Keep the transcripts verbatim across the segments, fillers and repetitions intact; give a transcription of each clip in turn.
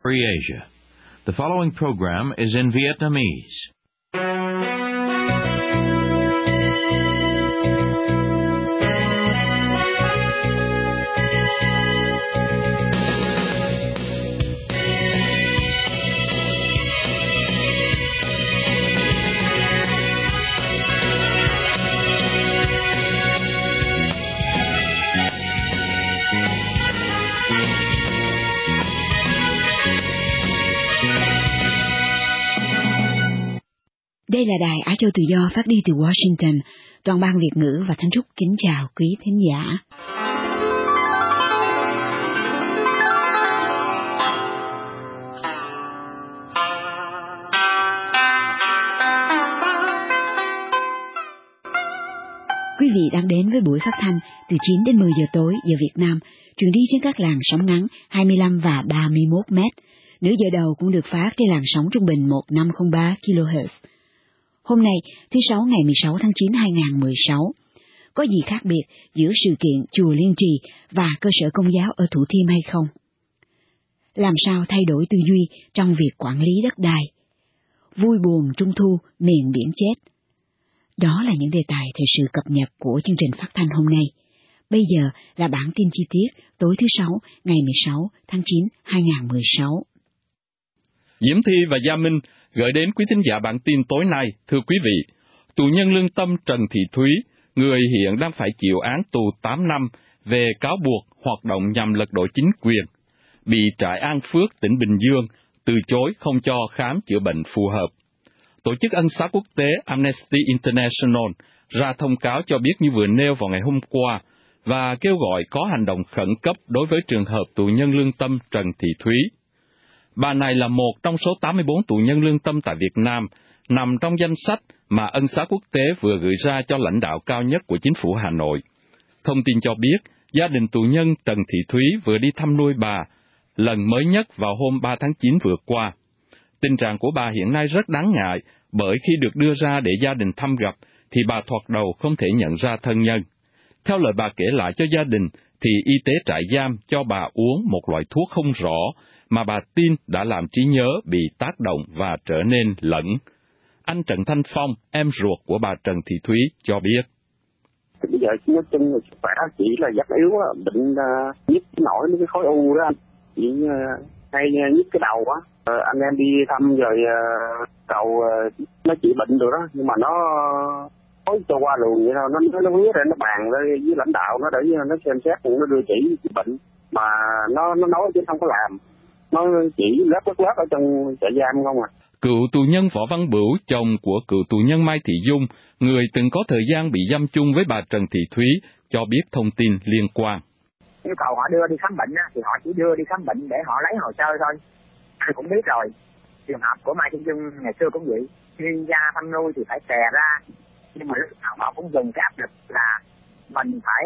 Free Asia. The following program is in Vietnamese. Đây là Đài Á Châu Tự Do phát đi từ Washington. Toàn ban Việt ngữ và Thanh Trúc kính chào quý thính giả. Quý vị đang đến với buổi phát thanh từ chín đến mười giờ tối giờ Việt Nam, truyền đi trên các làn sóng ngắn hai mươi lăm và ba mươi mốt mét. Nửa giờ đầu cũng được phát trên làn sóng trung bình một nghìn năm trăm lẻ ba ki lô héc. Hôm nay, thứ Sáu ngày mười sáu tháng chín năm hai nghìn không trăm mười sáu, có gì khác biệt giữa sự kiện Chùa Liên Trì và cơ sở Công giáo ở Thủ Thiêm hay không? Làm sao thay đổi tư duy trong việc quản lý đất đai? Vui buồn Trung Thu, miền biển chết. Đó là những đề tài thời sự cập nhật của chương trình phát thanh hôm nay. Bây giờ là bản tin chi tiết tối thứ Sáu ngày mười sáu tháng chín năm hai nghìn không trăm mười sáu. Diễm Thi và Gia Minh gửi đến quý thính giả bản tin tối nay. Thưa quý vị, tù nhân lương tâm Trần Thị Thúy, người hiện đang phải chịu án tù tám năm về cáo buộc hoạt động nhằm lật đổ chính quyền, bị trại An Phước, tỉnh Bình Dương từ chối không cho khám chữa bệnh phù hợp. Tổ chức Ân xá Quốc tế Amnesty International ra thông cáo cho biết như vừa nêu vào ngày hôm qua và kêu gọi có hành động khẩn cấp đối với trường hợp tù nhân lương tâm Trần Thị Thúy. Bà này là một trong số tám mươi bốn tù nhân lương tâm tại Việt Nam, nằm trong danh sách mà Ân xá Quốc tế vừa gửi ra cho lãnh đạo cao nhất của chính phủ Hà Nội. Thông tin cho biết, gia đình tù nhân Trần Thị Thúy vừa đi thăm nuôi bà, lần mới nhất vào hôm ba tháng chín vừa qua. Tình trạng của bà hiện nay rất đáng ngại, bởi khi được đưa ra để gia đình thăm gặp, thì bà thoạt đầu không thể nhận ra thân nhân. Theo lời bà kể lại cho gia đình, thì y tế trại giam cho bà uống một loại thuốc không rõ, mà bà tin đã làm trí nhớ bị tác động và trở nên lẫn. Anh Trần Thanh Phong, em ruột của bà Trần Thị Thúy, cho biết. Bây giờ nói chung là sức khỏe chỉ là rất yếu, bệnh uh, nhức nổi mấy cái khối u đó anh. Chỉ uh, hay nhức cái đầu á. Uh, anh em đi thăm rồi uh, cầu uh, nó chỉ bệnh được đó, nhưng mà nó nói cho qua luồng vậy thôi, nó nó nó viết ra nó bàn với lãnh đạo nó để nó xem xét cũng nó đưa chỉ cái bệnh mà nó nó nói chứ không có làm. Nó chỉ lép lép lép ở trong trại giam không à. Cựu tù nhân Võ Văn Bửu, chồng của cựu tù nhân Mai Thị Dung, người từng có thời gian bị giam chung với bà Trần Thị Thúy, cho biết thông tin liên quan. Yêu cầu họ đưa đi khám bệnh thì họ chỉ đưa đi khám bệnh để họ lấy hồ sơ thôi. Anh cũng biết rồi, trường hợp của Mai Thị Dung ngày xưa cũng vậy, khi ra thăm nuôi thì phải xè ra, nhưng mà lúc nào họ cũng dùng cái áp lực là mình phải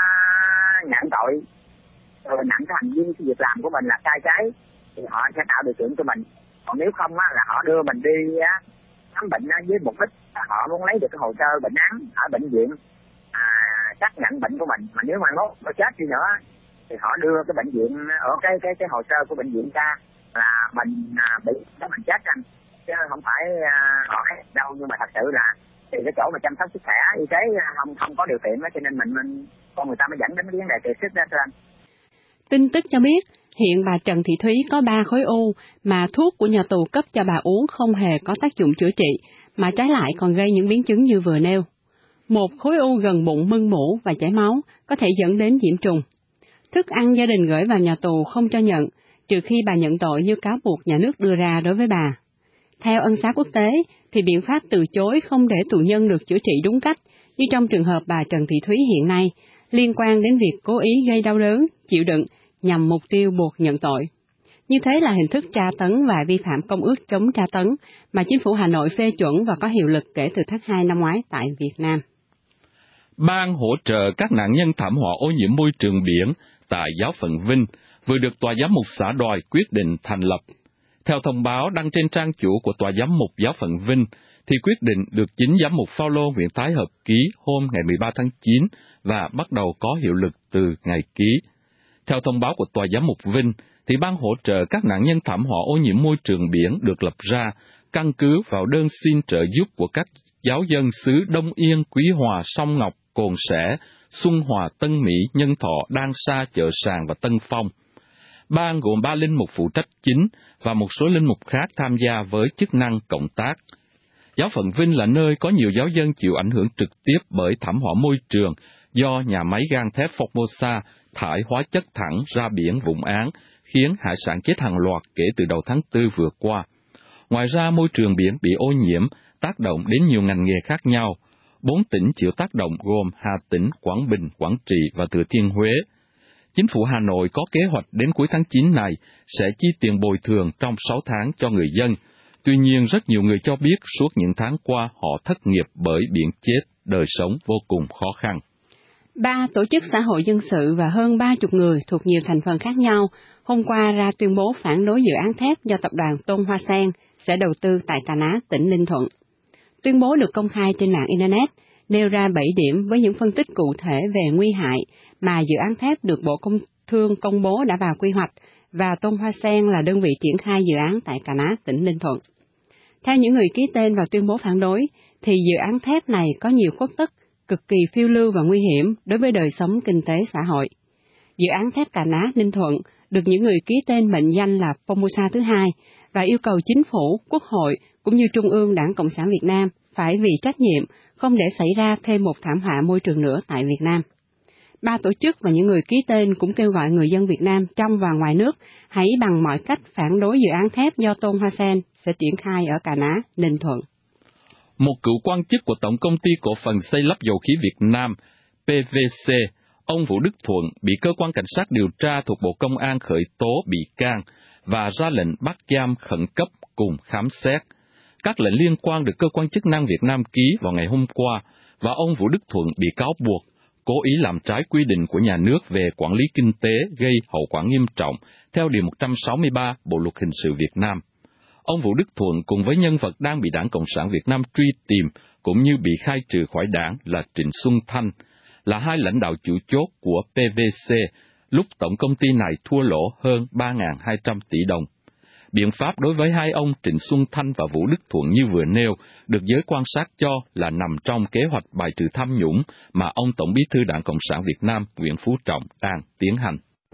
uh, nhận tội, rồi nặng cái hành vi cái việc làm của mình là sai trái, thì họ sẽ tạo điều kiện cho mình. Còn nếu không á, là họ đưa mình đi á, khám bệnh á, với mục đích là họ muốn lấy được cái hồ sơ bệnh án ở bệnh viện, à, xác nhận bệnh của mình. Mà nếu mà nó có chết đi nữa thì họ đưa cái bệnh viện ở cái cái cái hồ sơ của bệnh viện ra là mình à, bị cái mình chết anh, chứ không phải à, họ hết đâu. Nhưng mà thật sự là thì cái chỗ mà chăm sóc sức khỏe y tế không không có điều kiện đó, cho nên mình mình con người ta mới dẫn đến cái vấn đề kiệt sức đó thưa anh. Tin tức cho biết, hiện bà Trần Thị Thúy có ba khối u mà thuốc của nhà tù cấp cho bà uống không hề có tác dụng chữa trị, mà trái lại còn gây những biến chứng như vừa nêu. Một khối u gần bụng mưng mủ và chảy máu có thể dẫn đến nhiễm trùng. Thức ăn gia đình gửi vào nhà tù không cho nhận, trừ khi bà nhận tội như cáo buộc nhà nước đưa ra đối với bà. Theo Ân xá Quốc tế, thì biện pháp từ chối không để tù nhân được chữa trị đúng cách, như trong trường hợp bà Trần Thị Thúy hiện nay, liên quan đến việc cố ý gây đau đớn, chịu đựng, nhằm mục tiêu buộc nhận tội. Như thế là hình thức tra tấn và vi phạm Công ước chống tra tấn mà chính phủ Hà Nội phê chuẩn và có hiệu lực kể từ tháng hai năm ngoái tại Việt Nam. Ban hỗ trợ các nạn nhân thảm họa ô nhiễm môi trường biển tại Giáo phận Vinh vừa được Tòa Giám mục xã Đoài quyết định thành lập. Theo thông báo đăng trên trang chủ của Tòa Giám mục Giáo phận Vinh, thì quyết định được chính Giám mục Phao-lô Nguyễn Thái Hợp ký hôm ngày mười ba tháng chín và bắt đầu có hiệu lực từ ngày ký. Theo thông báo của Tòa Giám mục Vinh, thì ban hỗ trợ các nạn nhân thảm họa ô nhiễm môi trường biển được lập ra, căn cứ vào đơn xin trợ giúp của các giáo dân xứ Đông Yên, Quý Hòa, Sông Ngọc, Cồn Sẻ, Xuân Hòa, Tân Mỹ, Nhân Thọ, Đan Sa, Chợ Sàng và Tân Phong. Ban gồm ba linh mục phụ trách chính và một số linh mục khác tham gia với chức năng cộng tác. Giáo phận Vinh là nơi có nhiều giáo dân chịu ảnh hưởng trực tiếp bởi thảm họa môi trường do nhà máy gang thép Formosa thải hóa chất thẳng ra biển Vũng Áng, khiến hải sản chết hàng loạt kể từ đầu tháng tư vừa qua. Ngoài ra, môi trường biển bị ô nhiễm, tác động đến nhiều ngành nghề khác nhau. Bốn tỉnh chịu tác động gồm Hà Tĩnh, Quảng Bình, Quảng Trị và Thừa Thiên Huế. Chính phủ Hà Nội có kế hoạch đến cuối tháng chín này sẽ chi tiền bồi thường trong sáu tháng cho người dân. Tuy nhiên, rất nhiều người cho biết suốt những tháng qua họ thất nghiệp bởi biển chết, đời sống vô cùng khó khăn. Ba tổ chức xã hội dân sự và hơn ba chục người thuộc nhiều thành phần khác nhau hôm qua ra tuyên bố phản đối dự án thép do tập đoàn Tôn Hoa Sen sẽ đầu tư tại Cà Ná, tỉnh Ninh Thuận. Tuyên bố được công khai trên mạng Internet, nêu ra bảy điểm với những phân tích cụ thể về nguy hại mà dự án thép được Bộ Công Thương công bố đã vào quy hoạch, và Tôn Hoa Sen là đơn vị triển khai dự án tại Cà Ná, tỉnh Ninh Thuận. Theo những người ký tên vào tuyên bố phản đối, thì dự án thép này có nhiều khuất tất, cực kỳ phiêu lưu và nguy hiểm đối với đời sống kinh tế xã hội. Dự án thép Cà Ná, Ninh Thuận được những người ký tên mệnh danh là Formosa thứ hai và yêu cầu chính phủ, quốc hội cũng như Trung ương Đảng Cộng sản Việt Nam phải vì trách nhiệm không để xảy ra thêm một thảm họa môi trường nữa tại Việt Nam. Ba tổ chức và những người ký tên cũng kêu gọi người dân Việt Nam trong và ngoài nước hãy bằng mọi cách phản đối dự án thép do Tôn Hoa Sen sẽ triển khai ở Cà Ná, Ninh Thuận. Một cựu quan chức của Tổng Công ty Cổ phần Xây lắp Dầu khí Việt Nam, pê vê xê, ông Vũ Đức Thuận, bị cơ quan cảnh sát điều tra thuộc Bộ Công an khởi tố bị can và ra lệnh bắt giam khẩn cấp cùng khám xét. Các lệnh liên quan được cơ quan chức năng Việt Nam ký vào ngày hôm qua, và ông Vũ Đức Thuận bị cáo buộc cố ý làm trái quy định của nhà nước về quản lý kinh tế gây hậu quả nghiêm trọng theo Điều một trăm sáu mươi ba Bộ Luật Hình sự Việt Nam. Ông Vũ Đức Thuận cùng với nhân vật đang bị Đảng Cộng sản Việt Nam truy tìm cũng như bị khai trừ khỏi đảng là Trịnh Xuân Thanh, là hai lãnh đạo chủ chốt của pê vê xê lúc tổng công ty này thua lỗ hơn ba nghìn hai trăm tỷ đồng. Biện pháp đối với hai ông Trịnh Xuân Thanh và Vũ Đức Thuận như vừa nêu được giới quan sát cho là nằm trong kế hoạch bài trừ tham nhũng mà ông Tổng Bí thư Đảng Cộng sản Việt Nam Nguyễn Phú Trọng đang tiến hành.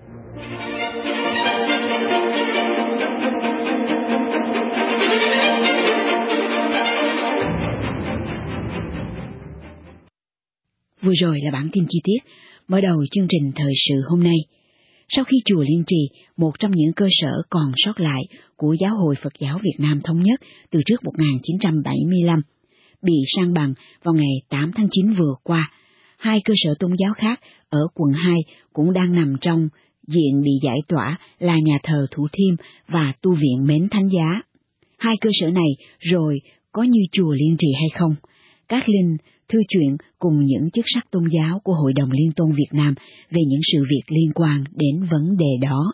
Vừa rồi là bản tin chi tiết, mở đầu chương trình thời sự hôm nay. Sau khi chùa Liên Trì, một trong những cơ sở còn sót lại của Giáo hội Phật giáo Việt Nam Thống nhất từ trước một nghìn chín trăm bảy mươi lăm, bị san bằng vào ngày tám tháng chín vừa qua, hai cơ sở tôn giáo khác ở quận hai cũng đang nằm trong diện bị giải tỏa là nhà thờ Thủ Thiêm và tu viện Mến Thánh Giá. Hai cơ sở này rồi có như chùa Liên Trì hay không? Các linh, thư chuyện cùng những chức sắc tôn giáo của Hội đồng Liên tôn Việt Nam về những sự việc liên quan đến vấn đề đó.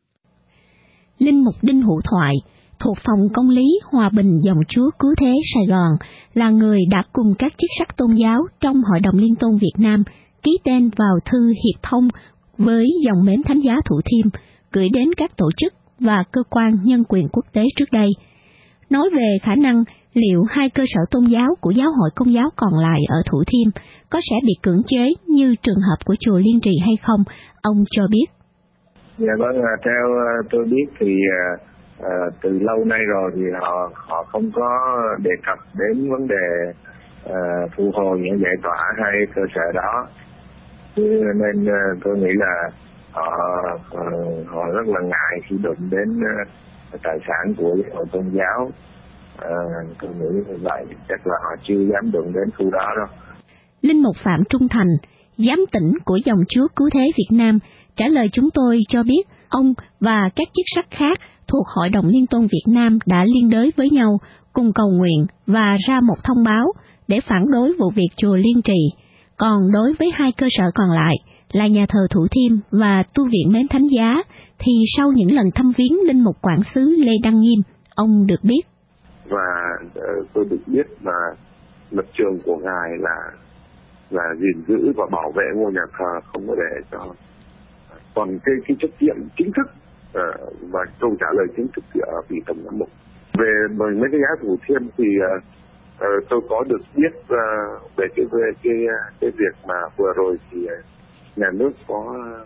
Linh mục Đinh Hữu Thoại, thuộc phòng công lý Hòa Bình Dòng Chúa Cứu Thế Sài Gòn, là người đã cùng các chức sắc tôn giáo trong Hội đồng Liên tôn Việt Nam ký tên vào thư hiệp thông với dòng Mến Thánh Giá Thủ Thiêm, gửi đến các tổ chức và cơ quan nhân quyền quốc tế trước đây. Nói về khả năng liệu hai cơ sở tôn giáo của giáo hội Công giáo còn lại ở Thủ Thiêm có sẽ bị cưỡng chế như trường hợp của chùa Liên Trì hay không, ông cho biết. Dạ vâng, theo tôi biết thì uh, từ lâu nay rồi thì họ họ không có đề cập đến vấn đề uh, thu hồi những giải tỏa hai cơ sở đó, nên uh, tôi nghĩ là họ uh, họ rất là ngại khi đụng đến uh, tài sản của giáo hội Công giáo. À, tôi nghĩ như vậy chắc là họ chưa dám đụng đến khu đó đâu. Linh mục Phạm Trung Thành, giám tỉnh của dòng Chúa Cứu Thế Việt Nam, trả lời chúng tôi cho biết ông và các chức sắc khác thuộc Hội đồng Liên tôn Việt Nam đã liên đới với nhau cùng cầu nguyện và ra một thông báo để phản đối vụ việc chùa Liên Trì. Còn đối với hai cơ sở còn lại là nhà thờ Thủ Thiêm và tu viện Mến Thánh Giá, thì sau những lần thăm viếng Linh mục quản xứ Lê Đăng Nghiêm, ông được biết. Và uh, tôi được biết là lập trường của ngài là là gìn giữ và bảo vệ ngôi nhà thờ, không có để cho. Còn cái cái trách nhiệm chính thức uh, và câu trả lời chính thức thì ở vị tổng giám mục. Về mấy cái giá Thủ Thiêm thì uh, uh, tôi có được biết uh, về cái về cái cái việc mà vừa rồi thì uh, nhà nước có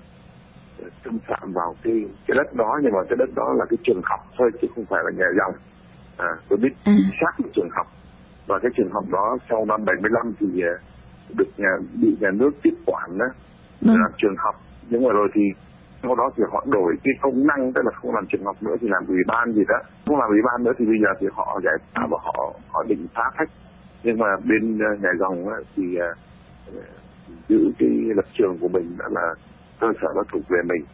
uh, xâm phạm vào cái cái đất đó, nhưng mà cái đất đó là cái trường học thôi chứ không phải là nhà dòng. À, tôi biết chính xác là trường học, và cái trường học đó sau năm bảy mươi lăm thì uh, được nhà bị nhà nước tiếp quản đó vâng. làm trường học, nhưng mà rồi thì sau đó thì họ đổi cái công năng, tức là không làm trường học nữa thì làm ủy ban gì đó, không làm ủy ban nữa thì bây giờ thì họ giải tỏa và họ họ định phá phách. Nhưng mà bên uh, nhà dòng thì uh, giữ cái lập trường của mình, đó là cơ sở nó thuộc về mình.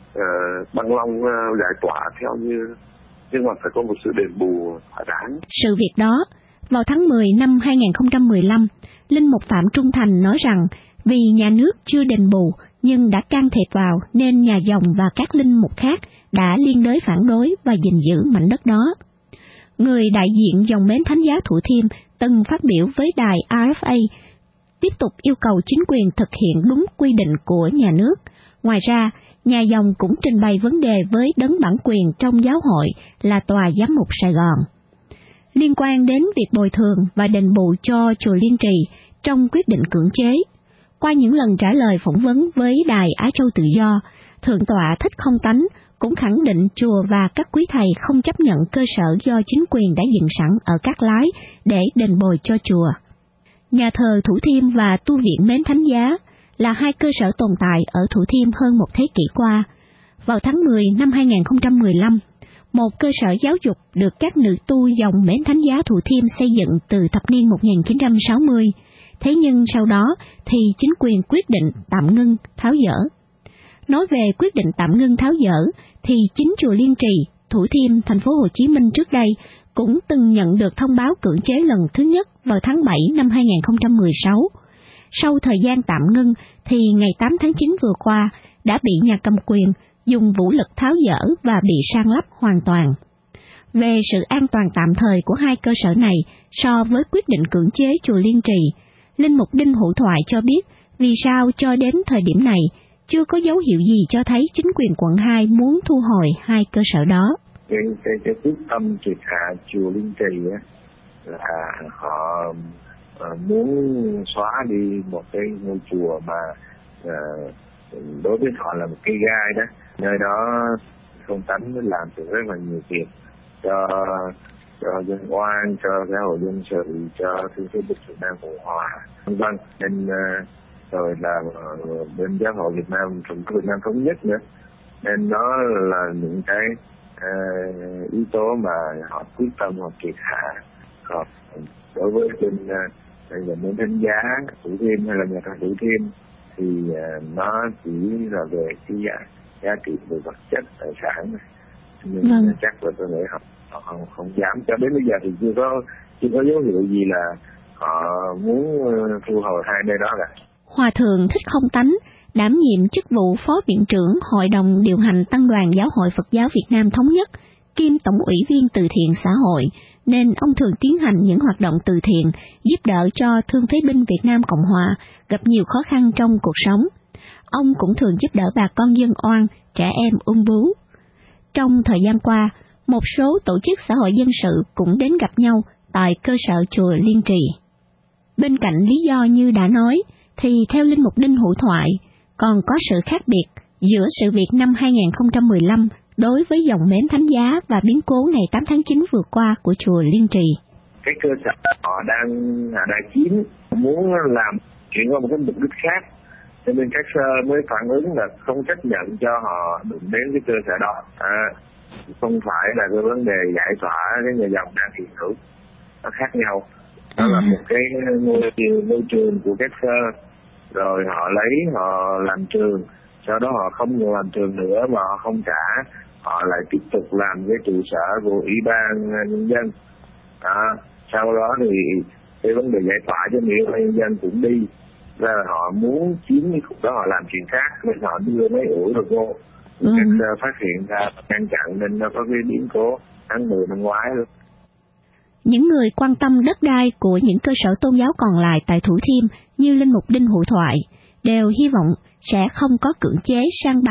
Uh, Băng Long uh, giải tỏa theo như, nhưng mà phải có một sự đền bù thỏa đáng. Sự việc đó, vào tháng mười năm hai nghìn không trăm mười lăm, Linh mục Phạm Trung Thành nói rằng vì nhà nước chưa đền bù nhưng đã can thiệp vào nên nhà dòng và các linh mục khác đã liên đới phản đối và gìn giữ mảnh đất đó. Người đại diện dòng Mến Thánh Giá Thủ Thiêm từng phát biểu với đài rờ ép a tiếp tục yêu cầu chính quyền thực hiện đúng quy định của nhà nước. Ngoài ra, nhà dòng cũng trình bày vấn đề với đấng bản quyền trong giáo hội là Tòa Giám mục Sài Gòn. Liên quan đến việc bồi thường và đền bù cho chùa Liên Trì trong quyết định cưỡng chế, qua những lần trả lời phỏng vấn với đài Á Châu Tự Do, Thượng tọa Thích Không Tánh cũng khẳng định chùa và các quý thầy không chấp nhận cơ sở do chính quyền đã dựng sẵn ở Cát Lái để đền bồi cho chùa. Nhà thờ Thủ Thiêm và tu viện Mến Thánh Giá là hai cơ sở tồn tại ở Thủ Thiêm hơn một thế kỷ qua. Vào tháng mười năm hai nghìn không trăm mười lăm, một cơ sở giáo dục được các nữ tu dòng Mến Thánh Giá Thủ Thiêm xây dựng từ thập niên một nghìn chín trăm sáu mươi. Thế nhưng sau đó thì chính quyền quyết định tạm ngưng, tháo dỡ. Nói về quyết định tạm ngưng tháo dỡ thì chính chùa Liên Trì, Thủ Thiêm, thành phố Hồ Chí Minh trước đây cũng từng nhận được thông báo cưỡng chế lần thứ nhất vào tháng bảy năm hai nghìn không trăm mười sáu. Sau thời gian tạm ngưng thì ngày tám tháng chín vừa qua đã bị nhà cầm quyền dùng vũ lực tháo dỡ và bị san lấp hoàn toàn. Về sự an toàn tạm thời của hai cơ sở này so với quyết định cưỡng chế chùa Liên Trì, Linh mục Đinh Hữu Thoại cho biết vì sao cho đến thời điểm này chưa có dấu hiệu gì cho thấy chính quyền quận hai muốn thu hồi hai cơ sở đó. Cái, cái, cái quyết tâm triệt hạ chùa Liên Trì á, là họ uh, muốn xóa đi một cái ngôi chùa mà uh, đối với họ là một cái gai đó. Nơi đó Không Tánh làm được rất là nhiều việc cho cho dân oan, cho xã hội dân sự, cho thương phế binh Việt Nam Cộng Hòa, vân vân. Nên uh, rồi là uh, bên giáo hội Việt Nam, Trung Quốc Việt Nam thống nhất nữa. Nên đó là những cái uh, yếu tố mà họ quyết tâm họ triệt hạ. Họ đối với bên uh, nhà Mến Thánh Giá Thủ Thiêm hay là nhà thờ Thủ Thiêm thì uh, nó chỉ là về cái giá, giá trị về vật chất tài sản, nhưng vâng. chắc là tôi nghĩ họ họ không, không dám. Cho đến bây giờ thì chưa có chưa có dấu hiệu gì là họ muốn thu hồi hai nơi đó cả. Hòa thượng Thích Không Tánh đảm nhiệm chức vụ Phó Viện trưởng Hội đồng điều hành Tăng đoàn Giáo hội Phật giáo Việt Nam Thống nhất, kiêm Tổng ủy viên từ thiện xã hội, nên ông thường tiến hành những hoạt động từ thiện giúp đỡ cho thương phế binh Việt Nam Cộng Hòa gặp nhiều khó khăn trong cuộc sống. Ông cũng thường giúp đỡ bà con dân oan, trẻ em ung bướu. Trong thời gian qua, một số tổ chức xã hội dân sự cũng đến gặp nhau tại cơ sở chùa Liên Trì. Bên cạnh lý do như đã nói, thì theo Linh mục Đinh Hữu Thoại, còn có sự khác biệt giữa sự việc năm hai nghìn không trăm mười lăm đối với dòng Mến Thánh Giá và biến cố ngày tám tháng chín vừa qua của chùa Liên Trì. Cái cơ sở họ đang họ đang chiến muốn làm chuyện qua một cái mục đích khác, cho nên các sơ mới phản ứng là không chấp nhận cho họ đụng đến cái cơ sở đó. À, không phải là cái vấn đề giải tỏa cái nhà dòng đang hiện hữu, nó khác nhau. Đó là một cái môi trường, môi trường của các sơ, rồi họ lấy họ làm trường, sau đó họ không làm trường nữa mà họ không trả, họ lại tiếp tục làm cái trụ sở của Ủy ban Nhân dân. À, sau đó thì cái vấn đề giải tỏa cho Ủy ban Nhân dân cũng đi, ra họ muốn chiếm cái khúc đó họ làm chuyện khác, nên họ đưa mấy ủi rồi vô. Ừ. Các uh, phát hiện ra ngăn chặn nên nó có cái biến cố tháng mười năm ngoái luôn. Những người quan tâm đất đai của những cơ sở tôn giáo còn lại tại Thủ Thiêm như Linh mục Đinh Hữu Thoại đều hy vọng sẽ không có cưỡng chế san bằng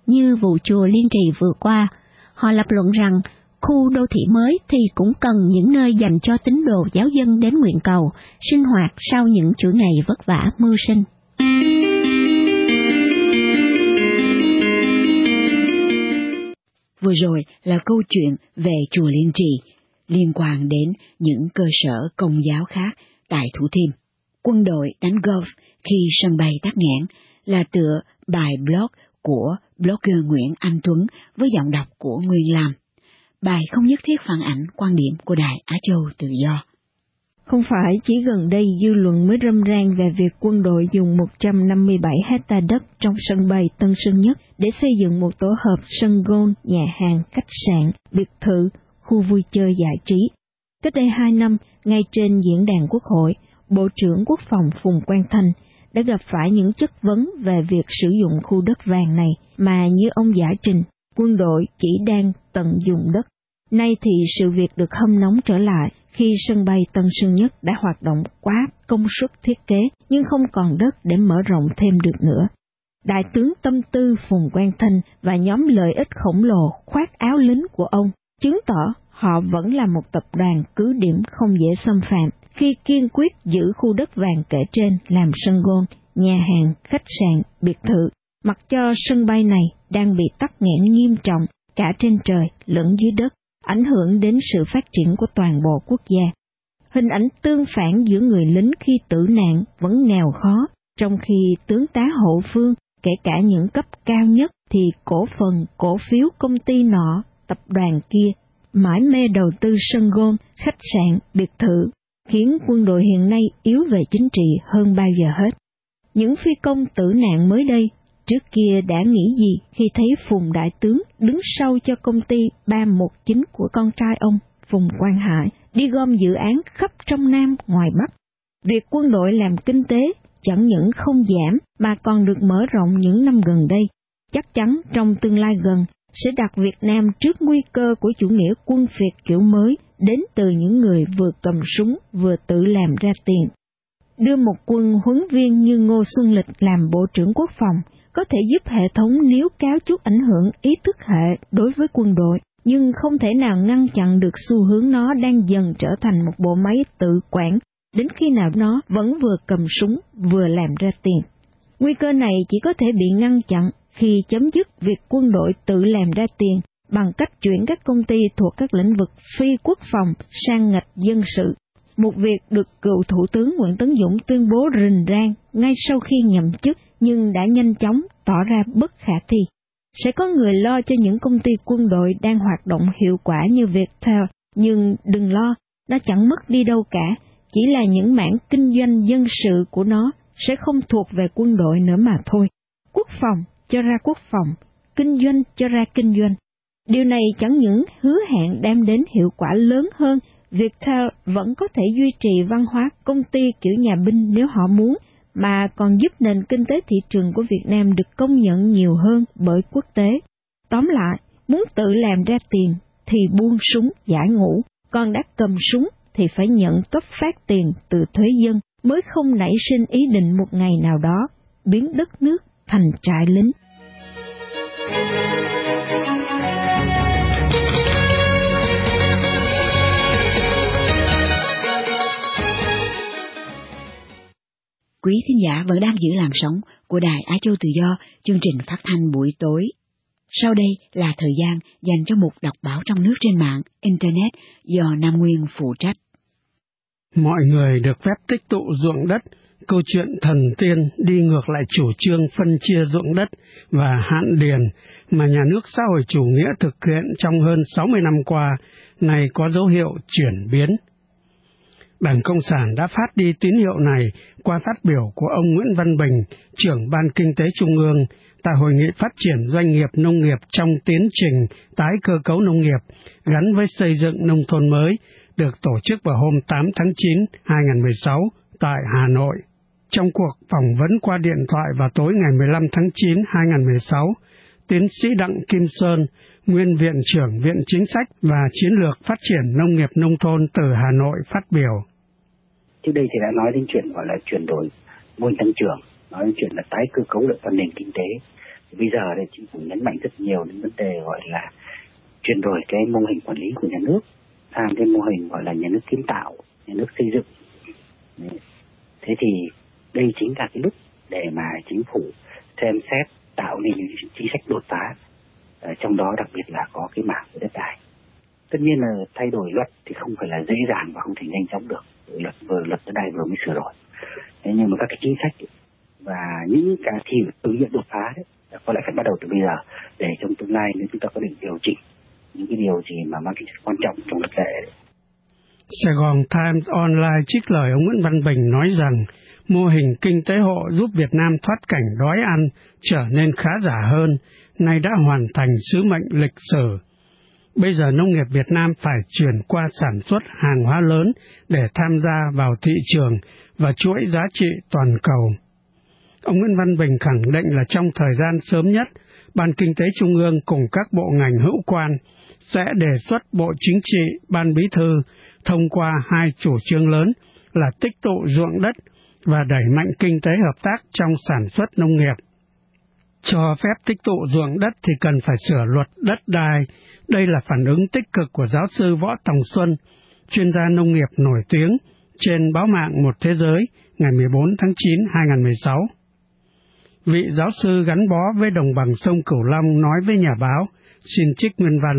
như vụ chùa Liên Trì vừa qua. Họ lập luận rằng khu đô thị mới thì cũng cần những nơi dành cho tín đồ giáo dân đến nguyện cầu, sinh hoạt sau những chuỗi ngày vất vả mưu sinh. Vừa rồi là câu chuyện về chùa Liên Trì liên quan đến những cơ sở công giáo khác tại Thủ Thiêm. Quân đội đánh golf khi sân bay tắc nghẽn là tựa bài blog của blogger Nguyễn Anh Tuấn với giọng đọc của Nguyên Lam. Bài không nhất thiết phản ảnh quan điểm của Đài Á Châu Tự Do. Không phải chỉ gần đây dư luận mới râm ran về việc quân đội dùng một trăm năm mươi bảy hecta đất trong sân bay Tân Sơn Nhất để xây dựng một tổ hợp sân golf, nhà hàng, khách sạn, biệt thự, khu vui chơi giải trí. Cách đây hai năm, ngay trên diễn đàn Quốc hội, Bộ trưởng Quốc phòng Phùng Quang Thanh đã gặp phải những chất vấn về việc sử dụng khu đất vàng này mà như ông giải trình, quân đội chỉ đang tận dụng đất. Nay thì sự việc được hâm nóng trở lại khi sân bay Tân Sơn Nhất đã hoạt động quá công suất thiết kế nhưng không còn đất để mở rộng thêm được nữa. Đại tướng tâm tư Phùng Quang Thanh và nhóm lợi ích khổng lồ khoác áo lính của ông chứng tỏ họ vẫn là một tập đoàn cứ điểm không dễ xâm phạm khi kiên quyết giữ khu đất vàng kể trên làm sân golf, nhà hàng, khách sạn, biệt thự, mặc cho sân bay này đang bị tắc nghẽn nghiêm trọng cả trên trời lẫn dưới đất, ảnh hưởng đến sự phát triển của toàn bộ quốc gia. Hình ảnh tương phản giữa người lính khi tử nạn vẫn nghèo khó, trong khi tướng tá hậu phương, kể cả những cấp cao nhất thì cổ phần, cổ phiếu công ty nọ, tập đoàn kia, mãi mê đầu tư sân golf, khách sạn, biệt thự, khiến quân đội hiện nay yếu về chính trị hơn bao giờ hết. Những phi công tử nạn mới đây, trước kia đã nghĩ gì khi thấy Phùng Đại Tướng đứng sau cho công ty ba một chín của con trai ông, Phùng Quang Hải, đi gom dự án khắp trong Nam, ngoài Bắc. Việc quân đội làm kinh tế chẳng những không giảm mà còn được mở rộng những năm gần đây. Chắc chắn trong tương lai gần sẽ đặt Việt Nam trước nguy cơ của chủ nghĩa quân Việt kiểu mới đến từ những người vừa cầm súng vừa tự làm ra tiền. Đưa một quân huấn viên như Ngô Xuân Lịch làm Bộ trưởng Quốc phòng có thể giúp hệ thống níu kéo chút ảnh hưởng ý thức hệ đối với quân đội, nhưng không thể nào ngăn chặn được xu hướng nó đang dần trở thành một bộ máy tự quản, đến khi nào nó vẫn vừa cầm súng vừa làm ra tiền. Nguy cơ này chỉ có thể bị ngăn chặn khi chấm dứt việc quân đội tự làm ra tiền bằng cách chuyển các công ty thuộc các lĩnh vực phi quốc phòng sang ngạch dân sự. Một việc được cựu Thủ tướng Nguyễn Tấn Dũng tuyên bố rình rang ngay sau khi nhậm chức nhưng đã nhanh chóng tỏ ra bất khả thi. Sẽ có người lo cho những công ty quân đội đang hoạt động hiệu quả như Viettel, nhưng đừng lo, nó chẳng mất đi đâu cả, chỉ là những mảng kinh doanh dân sự của nó sẽ không thuộc về quân đội nữa mà thôi. Quốc phòng cho ra quốc phòng, kinh doanh cho ra kinh doanh. Điều này chẳng những hứa hẹn đem đến hiệu quả lớn hơn, Viettel vẫn có thể duy trì văn hóa công ty kiểu nhà binh nếu họ muốn, mà còn giúp nền kinh tế thị trường của Việt Nam được công nhận nhiều hơn bởi quốc tế. Tóm lại, muốn tự làm ra tiền thì buông súng giải ngũ, còn đã cầm súng thì phải nhận cấp phát tiền từ thuế dân mới không nảy sinh ý định một ngày nào đó biến đất nước thành trại lính. Quý thính giả vẫn đang giữ làn sóng của Đài Á Châu Tự Do, chương trình phát thanh buổi tối. Sau đây là thời gian dành cho mục đọc báo trong nước trên mạng, Internet do Nam Nguyên phụ trách. Mọi người được phép tích tụ ruộng đất, câu chuyện thần tiên đi ngược lại chủ trương phân chia ruộng đất và hạn điền mà nhà nước xã hội chủ nghĩa thực hiện trong hơn sáu mươi năm qua, này có dấu hiệu chuyển biến. Đảng Cộng sản đã phát đi tín hiệu này qua phát biểu của ông Nguyễn Văn Bình, trưởng Ban Kinh tế Trung ương, tại Hội nghị Phát triển Doanh nghiệp Nông nghiệp trong tiến trình tái cơ cấu nông nghiệp gắn với xây dựng nông thôn mới, được tổ chức vào hôm tám tháng chín năm hai nghìn không trăm mười sáu tại Hà Nội. Trong cuộc phỏng vấn qua điện thoại vào tối ngày mười lăm tháng chín năm hai nghìn không trăm mười sáu, tiến sĩ Đặng Kim Sơn, nguyên Viện trưởng Viện Chính sách và Chiến lược Phát triển Nông nghiệp Nông thôn từ Hà Nội phát biểu. Trước đây thì đã nói đến chuyện gọi là chuyển đổi mô hình tăng trưởng, nói đến chuyện là tái cơ cấu lại toàn nền kinh tế. Bây giờ đây chính phủ nhấn mạnh rất nhiều đến vấn đề gọi là chuyển đổi cái mô hình quản lý của nhà nước sang cái mô hình gọi là nhà nước kiến tạo, nhà nước xây dựng. Thế thì đây chính là cái lúc để mà chính phủ xem xét tạo nên những chính sách đột phá, trong đó đặc biệt là có cái mảng về đất đai. Tất nhiên là thay đổi luật thì không phải là dễ dàng và không thể nhanh chóng được. Luật vừa luật đất đai vừa mới sửa đổi. Thế nhưng mà các cái chính sách và những cái thì ứng dụng đột phá đấy có lẽ phải bắt đầu từ bây giờ, để trong tương lai nếu chúng ta có định điều chỉnh những cái điều gì mà mang tính chất quan trọng trong luật lệ. Sài Gòn Times Online trích lời ông Nguyễn Văn Bình nói rằng mô hình kinh tế hộ giúp Việt Nam thoát cảnh đói ăn trở nên khá giả hơn, nay đã hoàn thành sứ mệnh lịch sử. Bây giờ nông nghiệp Việt Nam phải chuyển qua sản xuất hàng hóa lớn để tham gia vào thị trường và chuỗi giá trị toàn cầu. Ông Nguyễn Văn Bình khẳng định là trong thời gian sớm nhất, Ban Kinh tế Trung ương cùng các bộ ngành hữu quan sẽ đề xuất Bộ Chính trị, Ban Bí thư thông qua hai chủ trương lớn là tích tụ ruộng đất và đẩy mạnh kinh tế hợp tác trong sản xuất nông nghiệp. Cho phép tích tụ ruộng đất thì cần phải sửa luật đất đai. Đây là phản ứng tích cực của giáo sư Võ Tòng Xuân, chuyên gia nông nghiệp nổi tiếng, trên báo mạng Một Thế Giới ngày mười bốn tháng chín năm hai nghìn không trăm mười sáu. Vị giáo sư gắn bó với đồng bằng sông Cửu Long nói với nhà báo, xin trích nguyên văn.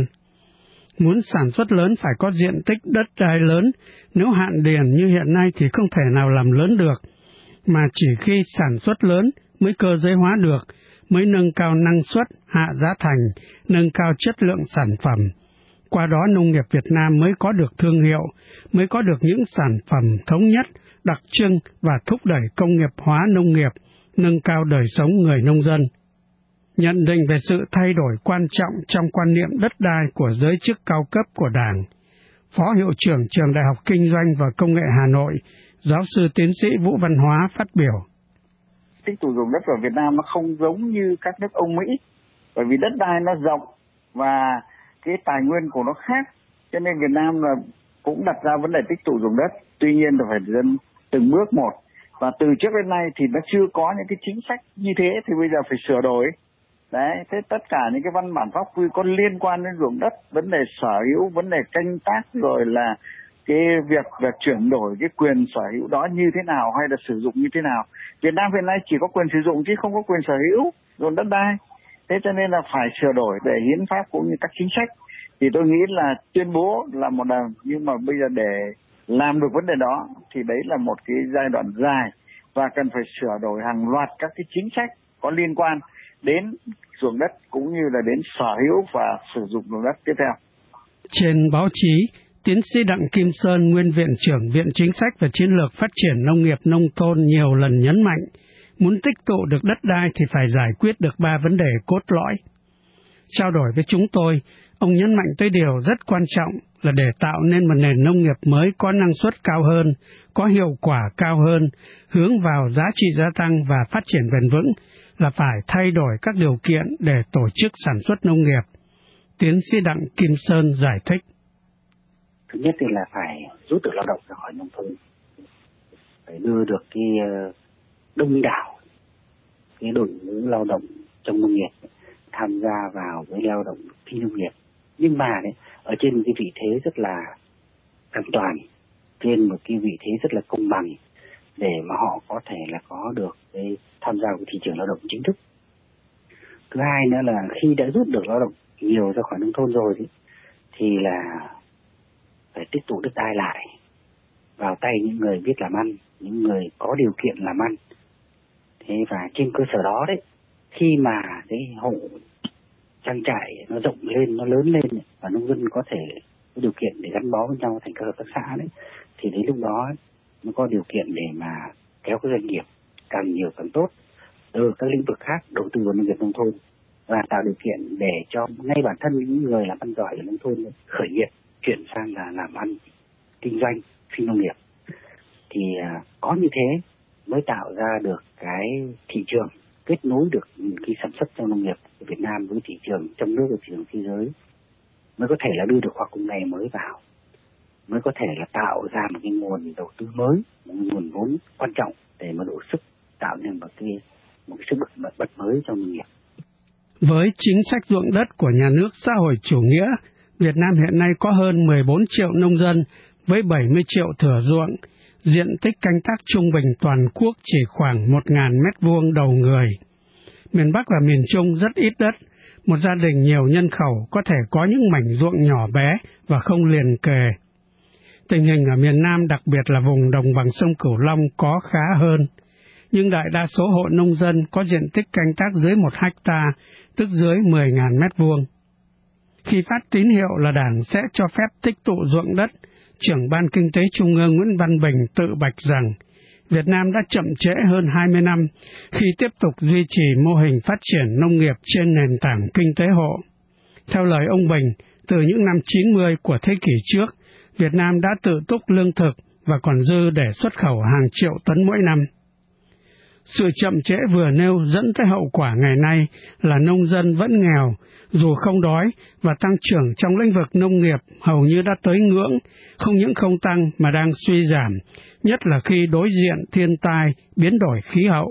Muốn sản xuất lớn phải có diện tích đất đai lớn, nếu hạn điền như hiện nay thì không thể nào làm lớn được, mà chỉ khi sản xuất lớn mới cơ giới hóa được, mới nâng cao năng suất, hạ giá thành, nâng cao chất lượng sản phẩm. Qua đó nông nghiệp Việt Nam mới có được thương hiệu, mới có được những sản phẩm thống nhất, đặc trưng và thúc đẩy công nghiệp hóa nông nghiệp, nâng cao đời sống người nông dân. Nhận định về sự thay đổi quan trọng trong quan niệm đất đai của giới chức cao cấp của Đảng, Phó Hiệu trưởng Trường Đại học Kinh doanh và Công nghệ Hà Nội, giáo sư tiến sĩ Vũ Văn Hóa phát biểu. Tích tụ ruộng đất ở Việt Nam nó không giống như các nước Âu Mỹ, bởi vì đất đai nó rộng và cái tài nguyên của nó khác, cho nên Việt Nam là cũng đặt ra vấn đề tích tụ ruộng đất. Tuy nhiên là phải dần từng bước một, và từ trước đến nay thì nó chưa có những cái chính sách như thế, thì bây giờ phải sửa đổi. Đấy, thế tất cả những cái văn bản pháp quy có liên quan đến ruộng đất, vấn đề sở hữu, vấn đề canh tác, rồi là cái việc là chuyển đổi cái quyền sở hữu đó như thế nào hay là sử dụng như thế nào. Việt Nam hiện nay chỉ có quyền sử dụng chứ không có quyền sở hữu ruộng đất đai. Thế cho nên là phải sửa đổi để hiến pháp cũng như các chính sách. Thì tôi nghĩ là tuyên bố là một đằng, nhưng mà bây giờ để làm được vấn đề đó thì đấy là một cái giai đoạn dài và cần phải sửa đổi hàng loạt các cái chính sách có liên quan đến ruộng đất cũng như là đến sở hữu và sử dụng ruộng đất tiếp theo. Trên báo chí, tiến sĩ Đặng Kim Sơn, nguyên Viện trưởng Viện Chính sách và Chiến lược Phát triển Nông nghiệp Nông thôn nhiều lần nhấn mạnh, muốn tích tụ được đất đai thì phải giải quyết được ba vấn đề cốt lõi. Trao đổi với chúng tôi, ông nhấn mạnh tới điều rất quan trọng là để tạo nên một nền nông nghiệp mới có năng suất cao hơn, có hiệu quả cao hơn, hướng vào giá trị gia tăng và phát triển bền vững, là phải thay đổi các điều kiện để tổ chức sản xuất nông nghiệp. Tiến sĩ Đặng Kim Sơn giải thích. Thứ nhất thì là phải rút được lao động ra khỏi nông thôn, phải đưa được cái đông đảo cái đội ngũ lao động trong nông nghiệp tham gia vào với lao động phi nông nghiệp, nhưng mà đấy, ở trên một cái vị thế rất là an toàn, trên một cái vị thế rất là công bằng, để mà họ có thể là có được cái tham gia vào thị trường lao động chính thức. Thứ hai nữa là khi đã rút được lao động nhiều ra khỏi nông thôn rồi thì, thì là phải tích tụ đất đai lại vào tay những người biết làm ăn, những người có điều kiện làm ăn. Thế và trên cơ sở đó đấy, khi mà cái hộ trang trại nó rộng lên, nó lớn lên và nông dân có thể có điều kiện để gắn bó với nhau thành các hợp tác xã đấy, thì đến lúc đó nó có điều kiện để mà kéo cái doanh nghiệp càng nhiều càng tốt từ các lĩnh vực khác đầu tư vào nông nghiệp nông thôn, và tạo điều kiện để cho ngay bản thân những người làm ăn giỏi ở nông thôn khởi nghiệp chuyển sang là làm ăn kinh doanh phi nông nghiệp. Thì à, có như thế mới tạo ra được cái thị trường, kết nối được cái sản xuất trong nông nghiệp của Việt Nam với thị trường trong nước và thị trường thế giới, mới có thể là đưa được khoa học công nghệ mới vào, mới có thể là tạo ra một cái nguồn đầu tư mới, một nguồn vốn quan trọng để mà đủ sức tạo nên một cái một cái sức bật bật mới trong nông nghiệp. Với chính sách ruộng đất của nhà nước xã hội chủ nghĩa, Việt Nam hiện nay có hơn mười bốn triệu nông dân với bảy mươi triệu thửa ruộng, diện tích canh tác trung bình toàn quốc chỉ khoảng một nghìn mét vuông đầu người. Miền Bắc và miền Trung rất ít đất, một gia đình nhiều nhân khẩu có thể có những mảnh ruộng nhỏ bé và không liền kề. Tình hình ở miền Nam, đặc biệt là vùng đồng bằng sông Cửu Long có khá hơn, nhưng đại đa số hộ nông dân có diện tích canh tác dưới một hecta, tức dưới mười nghìn mét vuông. Khi phát tín hiệu là Đảng sẽ cho phép tích tụ ruộng đất, trưởng Ban Kinh tế Trung ương Nguyễn Văn Bình tự bạch rằng Việt Nam đã chậm trễ hơn hai mươi năm khi tiếp tục duy trì mô hình phát triển nông nghiệp trên nền tảng kinh tế hộ. Theo lời ông Bình, từ những năm chín mươi của thế kỷ trước, Việt Nam đã tự túc lương thực và còn dư để xuất khẩu hàng triệu tấn mỗi năm. Sự chậm trễ vừa nêu dẫn tới hậu quả ngày nay là nông dân vẫn nghèo, dù không đói, và tăng trưởng trong lĩnh vực nông nghiệp hầu như đã tới ngưỡng, không những không tăng mà đang suy giảm, nhất là khi đối diện thiên tai, biến đổi khí hậu.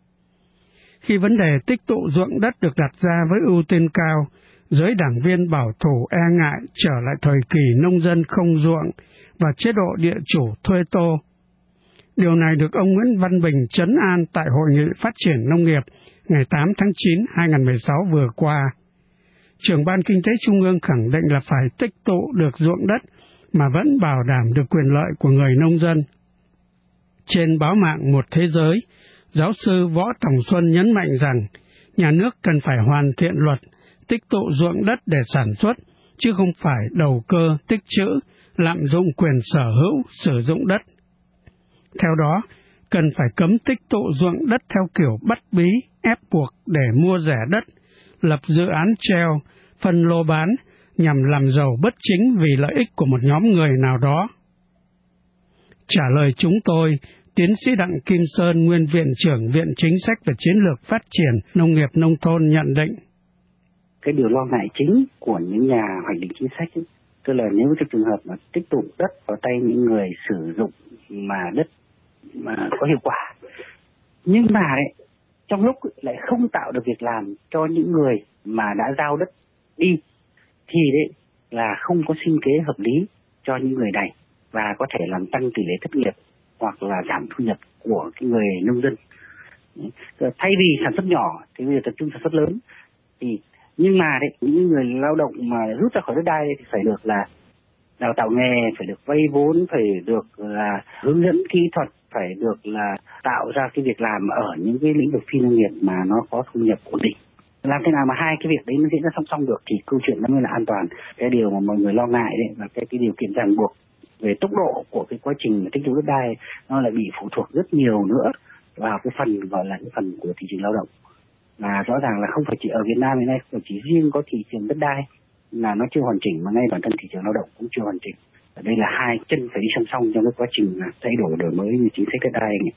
Khi vấn đề tích tụ ruộng đất được đặt ra với ưu tiên cao, giới đảng viên bảo thủ e ngại trở lại thời kỳ nông dân không ruộng và chế độ địa chủ thuê tô. Điều này được ông Nguyễn Văn Bình trấn an tại Hội nghị Phát triển Nông nghiệp ngày tám tháng chín năm hai nghìn không trăm mười sáu vừa qua. Trưởng Ban Kinh tế Trung ương khẳng định là phải tích tụ được ruộng đất mà vẫn bảo đảm được quyền lợi của người nông dân. Trên báo mạng Một Thế Giới, giáo sư Võ Tòng Xuân nhấn mạnh rằng nhà nước cần phải hoàn thiện luật tích tụ ruộng đất để sản xuất, chứ không phải đầu cơ tích trữ, lạm dụng quyền sở hữu sử dụng đất. Theo đó, cần phải cấm tích tụ ruộng đất theo kiểu bắt bí, ép buộc để mua rẻ đất, lập dự án treo, phân lô bán nhằm làm giàu bất chính vì lợi ích của một nhóm người nào đó. Trả lời chúng tôi, tiến sĩ Đặng Kim Sơn, nguyên Viện trưởng Viện Chính sách và Chiến lược Phát triển Nông nghiệp Nông thôn nhận định. Cái điều lo ngại chính của những nhà hoạch định chính sách ấy, tức là nếu trong trường hợp mà tích tụ đất vào tay những người sử dụng mà đất mà có hiệu quả, nhưng mà đấy, trong lúc lại không tạo được việc làm cho những người mà đã giao đất đi, thì đấy là không có sinh kế hợp lý cho những người này và có thể làm tăng tỷ lệ thất nghiệp hoặc là giảm thu nhập của cái người nông dân. Thay vì sản xuất nhỏ thì bây giờ tập trung sản xuất lớn, thì nhưng mà đấy, những người lao động mà rút ra khỏi đất đai thì phải được là đào tạo nghề, phải được vay vốn, phải được là hướng dẫn kỹ thuật, phải được là tạo ra cái việc làm ở những cái lĩnh vực phi nông nghiệp mà nó có thu nhập ổn định. Làm thế nào mà hai cái việc đấy nó diễn ra song song được thì câu chuyện nó mới là an toàn. Cái điều mà mọi người lo ngại đấy là cái cái điều kiện ràng buộc về tốc độ của cái quá trình tích tụ đất đai nó lại bị phụ thuộc rất nhiều nữa vào cái phần gọi là cái phần của thị trường lao động. Mà rõ ràng là không phải chỉ ở Việt Nam hiện nay, không phải chỉ riêng có thị trường đất đai là nó chưa hoàn chỉnh, mà ngay bản thân thị trường lao động cũng chưa hoàn chỉnh. Ở đây là hai chân phải đi song song trong cái quá trình thay đổi đổi mới như chính sách đất đai này.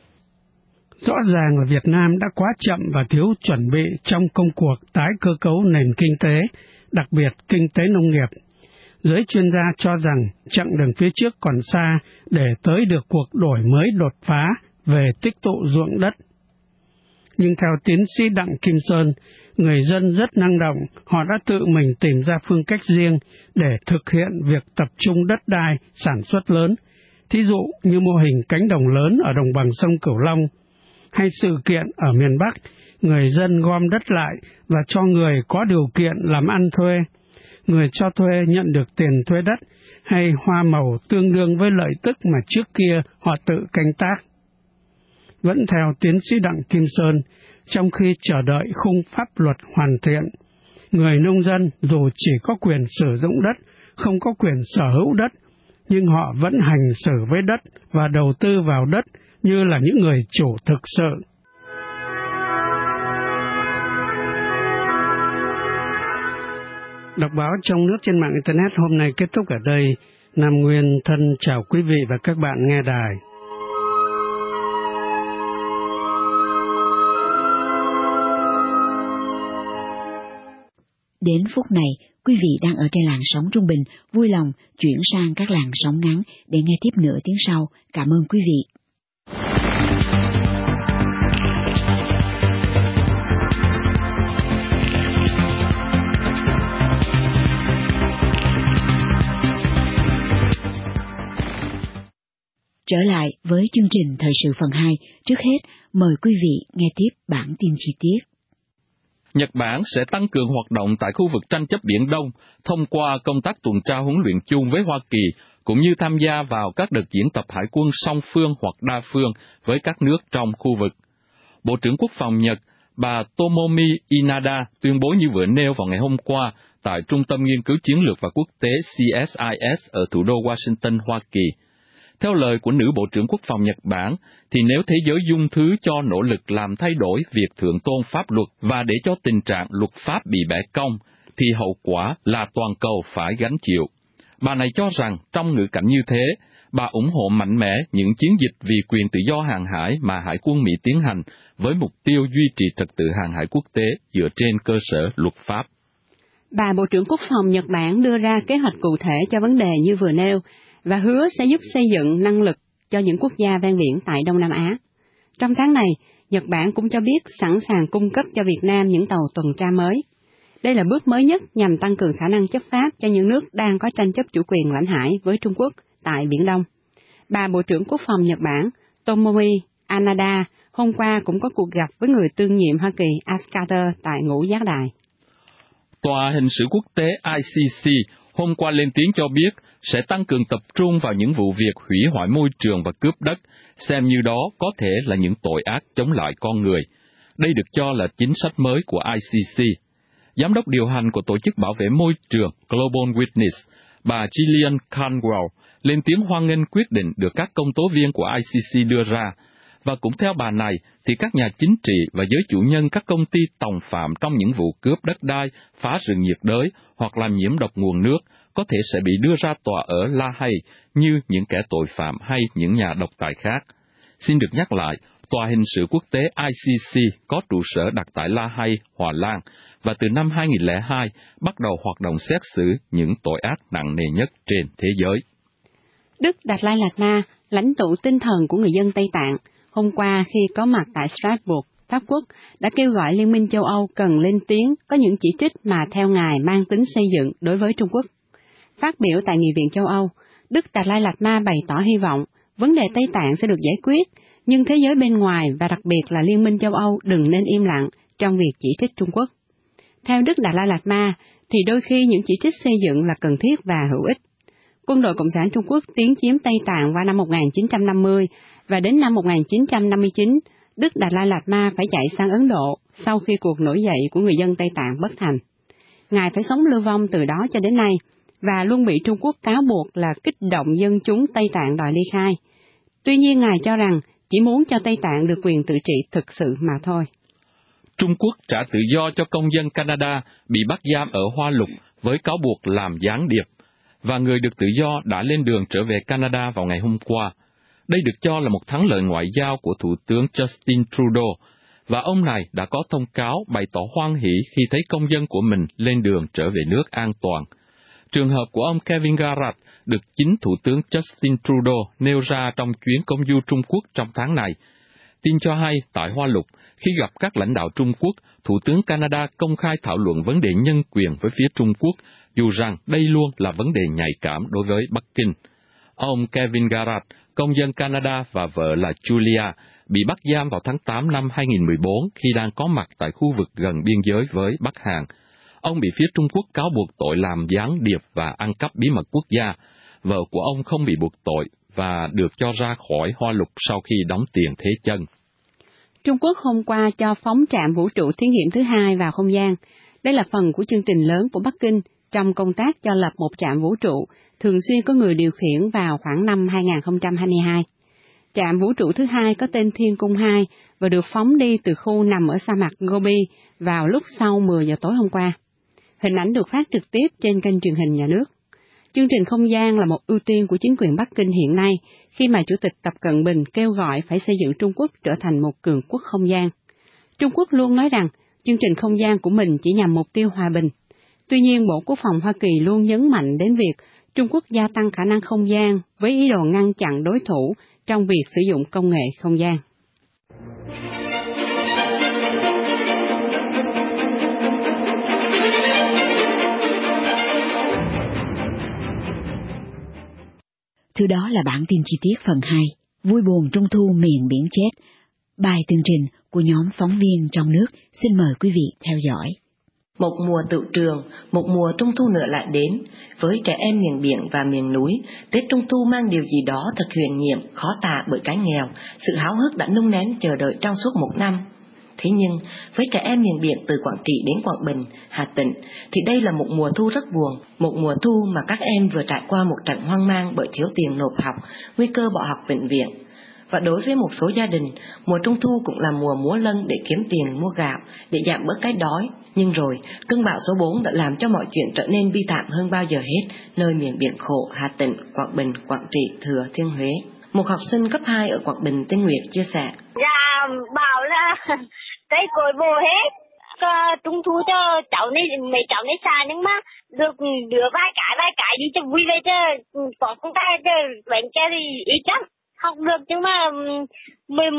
Rõ ràng là Việt Nam đã quá chậm và thiếu chuẩn bị trong công cuộc tái cơ cấu nền kinh tế, đặc biệt kinh tế nông nghiệp. Giới chuyên gia cho rằng chặng đường phía trước còn xa để tới được cuộc đổi mới đột phá về tích tụ ruộng đất. Nhưng theo tiến sĩ Đặng Kim Sơn, người dân rất năng động, họ đã tự mình tìm ra phương cách riêng để thực hiện việc tập trung đất đai sản xuất lớn, thí dụ như mô hình cánh đồng lớn ở đồng bằng sông Cửu Long, hay sự kiện ở miền Bắc, người dân gom đất lại và cho người có điều kiện làm ăn thuê, người cho thuê nhận được tiền thuê đất, hay hoa màu tương đương với lợi tức mà trước kia họ tự canh tác. Vẫn theo tiến sĩ Đặng Kim Sơn, trong khi chờ đợi khung pháp luật hoàn thiện, người nông dân dù chỉ có quyền sử dụng đất, không có quyền sở hữu đất, nhưng họ vẫn hành xử với đất và đầu tư vào đất như là những người chủ thực sự. Đọc báo trong nước trên mạng Internet hôm nay kết thúc ở đây. Nam Nguyên thân chào quý vị và các bạn nghe đài. Đến phút này, quý vị đang ở trên làn sóng trung bình, vui lòng chuyển sang các làn sóng ngắn để nghe tiếp nửa tiếng sau. Cảm ơn quý vị. Trở lại với chương trình Thời sự phần hai, trước hết mời quý vị nghe tiếp bản tin chi tiết. Nhật Bản sẽ tăng cường hoạt động tại khu vực tranh chấp Biển Đông thông qua công tác tuần tra huấn luyện chung với Hoa Kỳ, cũng như tham gia vào các đợt diễn tập hải quân song phương hoặc đa phương với các nước trong khu vực. Bộ trưởng Quốc phòng Nhật, bà Tomomi Inada, tuyên bố như vừa nêu vào ngày hôm qua tại Trung tâm Nghiên cứu Chiến lược và Quốc tế C S I S ở thủ đô Washington, Hoa Kỳ. Theo lời của nữ Bộ trưởng Quốc phòng Nhật Bản, thì nếu thế giới dung thứ cho nỗ lực làm thay đổi việc thượng tôn pháp luật và để cho tình trạng luật pháp bị bẻ cong, thì hậu quả là toàn cầu phải gánh chịu. Bà này cho rằng trong ngữ cảnh như thế, bà ủng hộ mạnh mẽ những chiến dịch vì quyền tự do hàng hải mà Hải quân Mỹ tiến hành với mục tiêu duy trì trật tự hàng hải quốc tế dựa trên cơ sở luật pháp. Bà Bộ trưởng Quốc phòng Nhật Bản đưa ra kế hoạch cụ thể cho vấn đề như vừa nêu và hứa sẽ giúp xây dựng năng lực cho những quốc gia ven biển tại Đông Nam Á. Trong tháng này, Nhật Bản cũng cho biết sẵn sàng cung cấp cho Việt Nam những tàu tuần tra mới. Đây là bước mới nhất nhằm tăng cường khả năng chấp pháp cho những nước đang có tranh chấp chủ quyền lãnh hải với Trung Quốc tại Biển Đông. Bà Bộ trưởng Quốc phòng Nhật Bản Tomomi Inada hôm qua cũng có cuộc gặp với người tương nhiệm Hoa Kỳ Ash Carter tại Ngũ Giác Đài. Tòa hình sự quốc tế I C C hôm qua lên tiếng cho biết sẽ tăng cường tập trung vào những vụ việc hủy hoại môi trường và cướp đất, xem như đó có thể là những tội ác chống lại con người. Đây được cho là chính sách mới của I C C. Giám đốc điều hành của Tổ chức Bảo vệ Môi trường Global Witness, bà Gillian Canwell, lên tiếng hoan nghênh quyết định được các công tố viên của I C C đưa ra, và cũng theo bà này thì các nhà chính trị và giới chủ nhân các công ty tòng phạm trong những vụ cướp đất đai, phá rừng nhiệt đới hoặc làm nhiễm độc nguồn nước có thể sẽ bị đưa ra tòa ở La Hay như những kẻ tội phạm hay những nhà độc tài khác. Xin được nhắc lại, Tòa hình sự quốc tế I C C có trụ sở đặt tại La Hay, Hà Lan, và từ năm hai nghìn lẻ hai bắt đầu hoạt động xét xử những tội ác nặng nề nhất trên thế giới. Đức Đạt Lai Lạt Ma, lãnh tụ tinh thần của người dân Tây Tạng, hôm qua khi có mặt tại Strasbourg, Pháp Quốc, đã kêu gọi Liên minh châu Âu cần lên tiếng có những chỉ trích mà theo Ngài mang tính xây dựng đối với Trung Quốc. Phát biểu tại Nghị viện châu Âu, Đức Đạt Lai Lạt Ma bày tỏ hy vọng vấn đề Tây Tạng sẽ được giải quyết, nhưng thế giới bên ngoài và đặc biệt là Liên minh châu Âu đừng nên im lặng trong việc chỉ trích Trung Quốc. Theo Đức Đạt Lai Lạt Ma, thì đôi khi những chỉ trích xây dựng là cần thiết và hữu ích. Quân đội Cộng sản Trung Quốc tiến chiếm Tây Tạng vào năm một nghìn chín trăm năm mươi, và đến năm một nghìn chín trăm năm mươi chín, Đức Đạt Lai Lạt Ma phải chạy sang Ấn Độ sau khi cuộc nổi dậy của người dân Tây Tạng bất thành. Ngài phải sống lưu vong từ đó cho đến nay, và luôn bị Trung Quốc cáo buộc là kích động dân chúng Tây Tạng đòi ly khai. Tuy nhiên, Ngài cho rằng chỉ muốn cho Tây Tạng được quyền tự trị thực sự mà thôi. Trung Quốc trả tự do cho công dân Canada bị bắt giam ở Hoa Lục với cáo buộc làm gián điệp, và người được tự do đã lên đường trở về Canada vào ngày hôm qua. Đây được cho là một thắng lợi ngoại giao của Thủ tướng Justin Trudeau, và ông này đã có thông cáo bày tỏ hoan hỷ khi thấy công dân của mình lên đường trở về nước an toàn. Trường hợp của ông Kevin Garrett được chính Thủ tướng Justin Trudeau nêu ra trong chuyến công du Trung Quốc trong tháng này. Tin cho hay, tại Hoa Lục, khi gặp các lãnh đạo Trung Quốc, Thủ tướng Canada công khai thảo luận vấn đề nhân quyền với phía Trung Quốc, dù rằng đây luôn là vấn đề nhạy cảm đối với Bắc Kinh. Ông Kevin Garrett, công dân Canada và vợ là Julia, bị bắt giam vào tháng tám năm hai nghìn mười bốn khi đang có mặt tại khu vực gần biên giới với Bắc Hàn. Ông bị phía Trung Quốc cáo buộc tội làm gián điệp và ăn cắp bí mật quốc gia. Vợ của ông không bị buộc tội và được cho ra khỏi Hoa Lục sau khi đóng tiền thế chân. Trung Quốc hôm qua cho phóng trạm vũ trụ thí nghiệm thứ hai vào không gian. Đây là phần của chương trình lớn của Bắc Kinh trong công tác cho lập một trạm vũ trụ thường xuyên có người điều khiển vào khoảng năm hai nghìn không trăm hai mươi hai. Trạm vũ trụ thứ hai có tên Thiên Cung hai và được phóng đi từ khu nằm ở sa mạc Gobi vào lúc sau mười giờ tối hôm qua. Hình ảnh được phát trực tiếp trên kênh truyền hình nhà nước. Chương trình không gian là một ưu tiên của chính quyền Bắc Kinh hiện nay, khi mà Chủ tịch Tập Cận Bình kêu gọi phải xây dựng Trung Quốc trở thành một cường quốc không gian. Trung Quốc luôn nói rằng chương trình không gian của mình chỉ nhằm mục tiêu hòa bình. Tuy nhiên, Bộ Quốc phòng Hoa Kỳ luôn nhấn mạnh đến việc Trung Quốc gia tăng khả năng không gian với ý đồ ngăn chặn đối thủ trong việc sử dụng công nghệ không gian. Thứ đó là bản tin chi tiết phần hai, vui buồn trung thu miền biển chết. Bài tường trình của nhóm phóng viên trong nước, xin mời quý vị theo dõi. Một mùa tựu trường, một mùa trung thu nữa lại đến. Với trẻ em miền biển và miền núi, Tết Trung Thu mang điều gì đó thật huyền nhiệm, khó tả bởi cái nghèo, sự háo hức đã nung nén chờ đợi trong suốt một năm. Thế nhưng, với trẻ em miền biển từ Quảng Trị đến Quảng Bình, Hà Tĩnh, thì đây là một mùa thu rất buồn, một mùa thu mà các em vừa trải qua một trận hoang mang bởi thiếu tiền nộp học, nguy cơ bỏ học vĩnh viễn. Và đối với một số gia đình, mùa Trung Thu cũng là mùa múa lân để kiếm tiền mua gạo, để giảm bớt cái đói. Nhưng rồi, cơn bão số bốn đã làm cho mọi chuyện trở nên bi thảm hơn bao giờ hết, nơi miền biển khổ Hà Tĩnh, Quảng Bình, Quảng Trị, Thừa Thiên Huế. Một học sinh cấp hai ở Quảng Bình tên Nguyệt chia sẻ. Dạ, bảo là cây cối bồ hết, Trung Thu cho cháu này, mấy cháu này xa, nhưng mà được đứa vài cái, vài cái đi cho vui vậy chứ, có không tay chứ, bánh kia thì ít lắm. Học được nhưng mà mình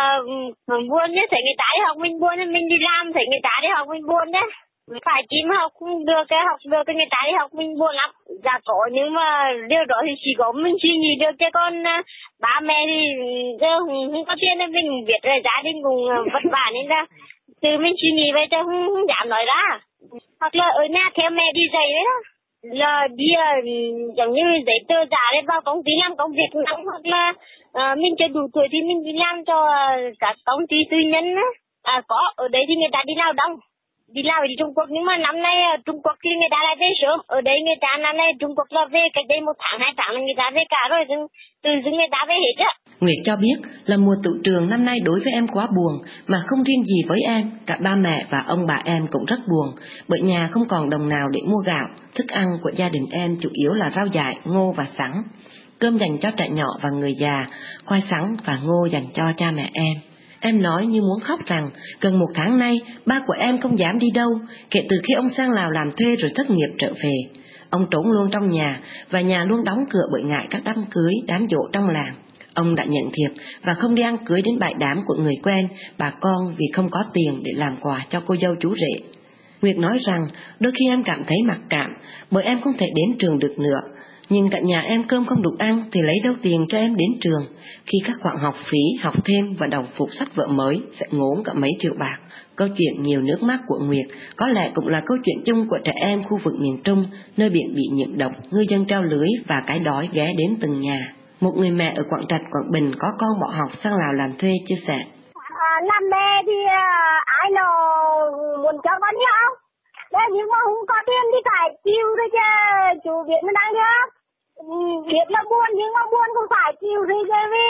uh, buồn nhé, thấy người ta đi học mình buồn, mình đi làm thấy người ta đi học mình buồn đấy. Phải chỉ mà học không được, cái học được cái người ta đi học mình buồn lắm. Dạ có, nhưng mà điều đó thì chỉ có mình suy nghĩ được, chứ con uh, ba mẹ thì uh, không có tiền nên mình biết là gia đình cũng uh, vất vả nên ra từ mình suy nghĩ vậy chứ không, không dám nói ra. Hoặc là ở nhà theo mẹ đi dạy đấy đó, là đi uh, giống như giấy tờ giả để vào công ty làm công việc nóng, hoặc là uh, mình chưa đủ tuổi thì mình đi làm cho uh, các công ty tư nhân á. À, có ở đấy thì người ta đi lao động, đi lao đi Trung Quốc, nhưng mà năm nay uh, Trung Quốc thì người ta lại về sớm, ở đây người ta năm nay Trung Quốc là về cách đây một tháng hai tháng là người ta về cả rồi, từ từ người ta về hết á. Nguyệt cho biết là mùa tựu trường năm nay đối với em quá buồn, mà không riêng gì với em, cả ba mẹ và ông bà em cũng rất buồn, bởi nhà không còn đồng nào để mua gạo. Thức ăn của gia đình em chủ yếu là rau dại, ngô và sắn, cơm dành cho trẻ nhỏ và người già, khoai sắn và ngô dành cho cha mẹ em. Em nói như muốn khóc rằng gần một tháng nay ba của em không dám đi đâu, kể từ khi ông sang Lào làm thuê rồi thất nghiệp trở về. Ông trốn luôn trong nhà, và nhà luôn đóng cửa bởi ngại các đám cưới, đám giỗ trong làng. Ông đã nhận thiệp và không đi ăn cưới đến bãi đám của người quen, bà con, vì không có tiền để làm quà cho cô dâu chú rể. Nguyệt nói rằng đôi khi em cảm thấy mặc cảm bởi em không thể đến trường được nữa, nhưng cả nhà em cơm không đủ ăn thì lấy đâu tiền cho em đến trường, khi các khoản học phí, học thêm và đồng phục sách vở mới sẽ ngốn cả mấy triệu bạc. Câu chuyện nhiều nước mắt của Nguyệt có lẽ cũng là câu chuyện chung của trẻ em khu vực miền Trung, nơi biển bị nhiễm độc, ngư dân treo lưới và cái đói ghé đến từng nhà. Một người mẹ ở Quảng Trạch, Quảng Bình có con bỏ học sang Lào làm thuê chia sẻ. À, làm mẹ thì à, ai nào muốn cho con đi học, đấy, nhưng mà không có tiền thì phải chịu thôi chứ, chú biết nó đang được. Biết là buồn nhưng mà buồn cũng phải chịu thôi chứ, vì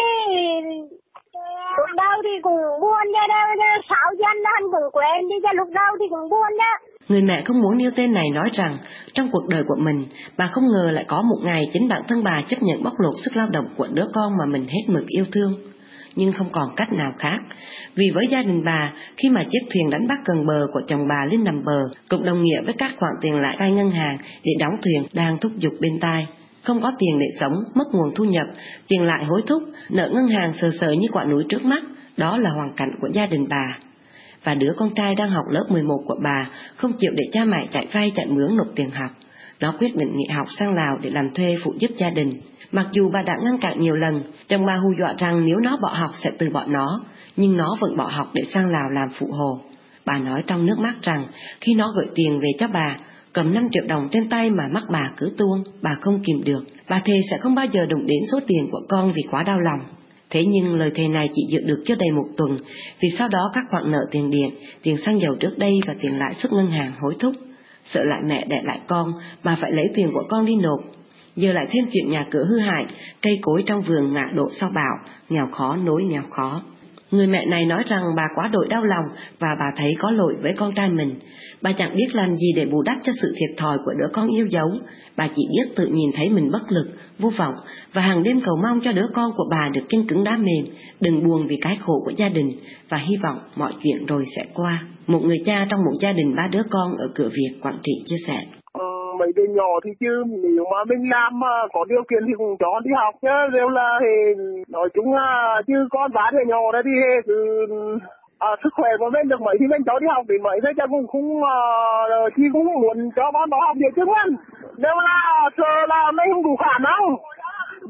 lúc đầu thì cũng buồn chứ, sáu dân anh cũng quen đi chứ, lúc đầu thì cũng buồn chứ. Người mẹ không muốn nêu tên này nói rằng trong cuộc đời của mình, bà không ngờ lại có một ngày chính bản thân bà chấp nhận bóc lột sức lao động của đứa con mà mình hết mực yêu thương. Nhưng không còn cách nào khác, vì với gia đình bà, khi mà chiếc thuyền đánh bắt gần bờ của chồng bà lên nằm bờ, cũng đồng nghĩa với các khoản tiền lãi vay ngân hàng để đóng thuyền đang thúc giục bên tai. Không có tiền để sống, mất nguồn thu nhập, tiền lại hối thúc, nợ ngân hàng sờ sờ như quả núi trước mắt, đó là hoàn cảnh của gia đình bà. Và đứa con trai đang học lớp mười một của bà không chịu để cha mẹ chạy vay chạy mướn nộp tiền học. Nó quyết định nghỉ học sang Lào để làm thuê phụ giúp gia đình. Mặc dù bà đã ngăn cản nhiều lần, chồng bà hù dọa rằng nếu nó bỏ học sẽ từ bỏ nó, nhưng nó vẫn bỏ học để sang Lào làm phụ hồ. Bà nói trong nước mắt rằng khi nó gửi tiền về cho bà, cầm năm triệu đồng trên tay mà mắt bà cứ tuôn, bà không kìm được. Bà thề sẽ không bao giờ đụng đến số tiền của con vì quá đau lòng. Thế nhưng lời thề này chỉ giữ được chưa đầy một tuần, vì sau đó các khoản nợ tiền điện, tiền xăng dầu trước đây và tiền lãi suất ngân hàng hối thúc. Sợ lại mẹ đẻ lại con, bà phải lấy tiền của con đi nộp. Giờ lại thêm chuyện nhà cửa hư hại, cây cối trong vườn ngã đổ sau bão, nghèo khó nối nghèo khó. Người mẹ này nói rằng bà quá đội đau lòng và bà thấy có lỗi với con trai mình. Bà chẳng biết làm gì để bù đắp cho sự thiệt thòi của đứa con yêu dấu. Bà chỉ biết tự nhìn thấy mình bất lực, vô vọng và hàng đêm cầu mong cho đứa con của bà được chân cứng đá mềm, đừng buồn vì cái khổ của gia đình và hy vọng mọi chuyện rồi sẽ qua. Một người cha trong một gia đình ba đứa con ở Cửa Việt, Quảng Trị chia sẻ. Mấy đứa nhỏ thì chứ nếu mà mình làm mà có điều kiện thì cũng cho đi học chứ, nếu là thì nói chung là chứ con bá đứa nhỏ đấy thì cứ à, sức khỏe của mình được mấy thì mình cho đi học thì mấy thế chứ cũng không uh, thì cũng muốn cho con nó học nhiều chứ anh, nếu là sợ là mình không đủ khả năng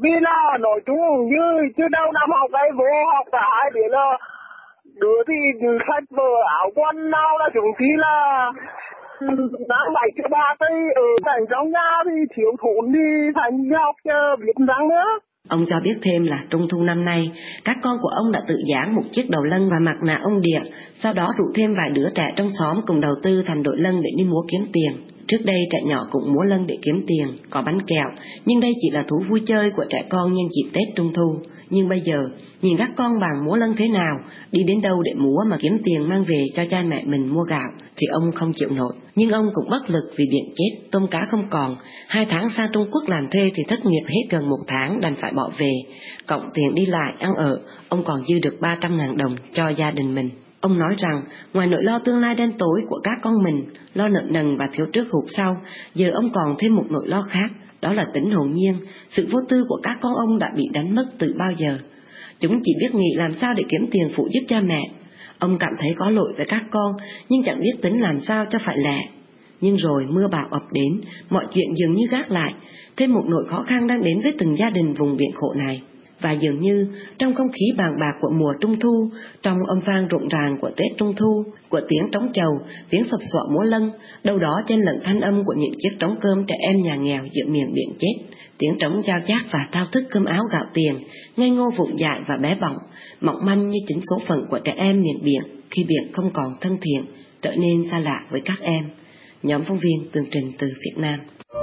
vì là nói chung như chứ đâu năm học ấy vô học cả hai đứa là đứa thì sách vở áo quần nào là chúng khi là đang bảy cho ba cây ở cảnh trong nhà thì thiếu thốn đi thành học cho biết răng nữa. Ông cho biết thêm là trung thu năm nay, các con của ông đã tự dán một chiếc đầu lân và mặt nạ ông Địa, sau đó rủ thêm vài đứa trẻ trong xóm cùng đầu tư thành đội lân để đi múa kiếm tiền. Trước đây trẻ nhỏ cũng múa lân để kiếm tiền, có bánh kẹo, nhưng đây chỉ là thú vui chơi của trẻ con nhân dịp Tết Trung Thu. Nhưng bây giờ, nhìn các con bằng múa lân thế nào, đi đến đâu để múa mà kiếm tiền mang về cho cha mẹ mình mua gạo, thì ông không chịu nổi. Nhưng ông cũng bất lực vì biển chết, tôm cá không còn. Hai tháng sang Trung Quốc làm thuê thì thất nghiệp hết gần một tháng, đành phải bỏ về. Cộng tiền đi lại, ăn ở, ông còn dư được ba trăm ngàn đồng cho gia đình mình. Ông nói rằng, ngoài nỗi lo tương lai đen tối của các con mình, lo nợ nần và thiếu trước hụt sau, giờ ông còn thêm một nỗi lo khác, đó là tính hồn nhiên, sự vô tư của các con ông đã bị đánh mất từ bao giờ. Chúng chỉ biết nghĩ làm sao để kiếm tiền phụ giúp cha mẹ. Ông cảm thấy có lỗi với các con, nhưng chẳng biết tính làm sao cho phải lẹ. Nhưng rồi mưa bão ập đến, mọi chuyện dường như gác lại, thêm một nỗi khó khăn đang đến với từng gia đình vùng biển khổ này. Và dường như trong không khí bàng bạc của mùa Trung Thu, trong âm vang rộn ràng của Tết Trung Thu, của tiếng trống trầu, tiếng sập soạ múa lân, đâu đó chen lẫn thanh âm của những chiếc trống cơm trẻ em nhà nghèo giữa miền biển chết, tiếng trống giao chát và thao thức cơm áo gạo tiền, ngây ngô vụng dại và bé bỏng, mỏng manh như chính số phận của trẻ em miền biển khi biển không còn thân thiện, trở nên xa lạ với các em. Nhóm phóng viên tường trình từ Việt Nam.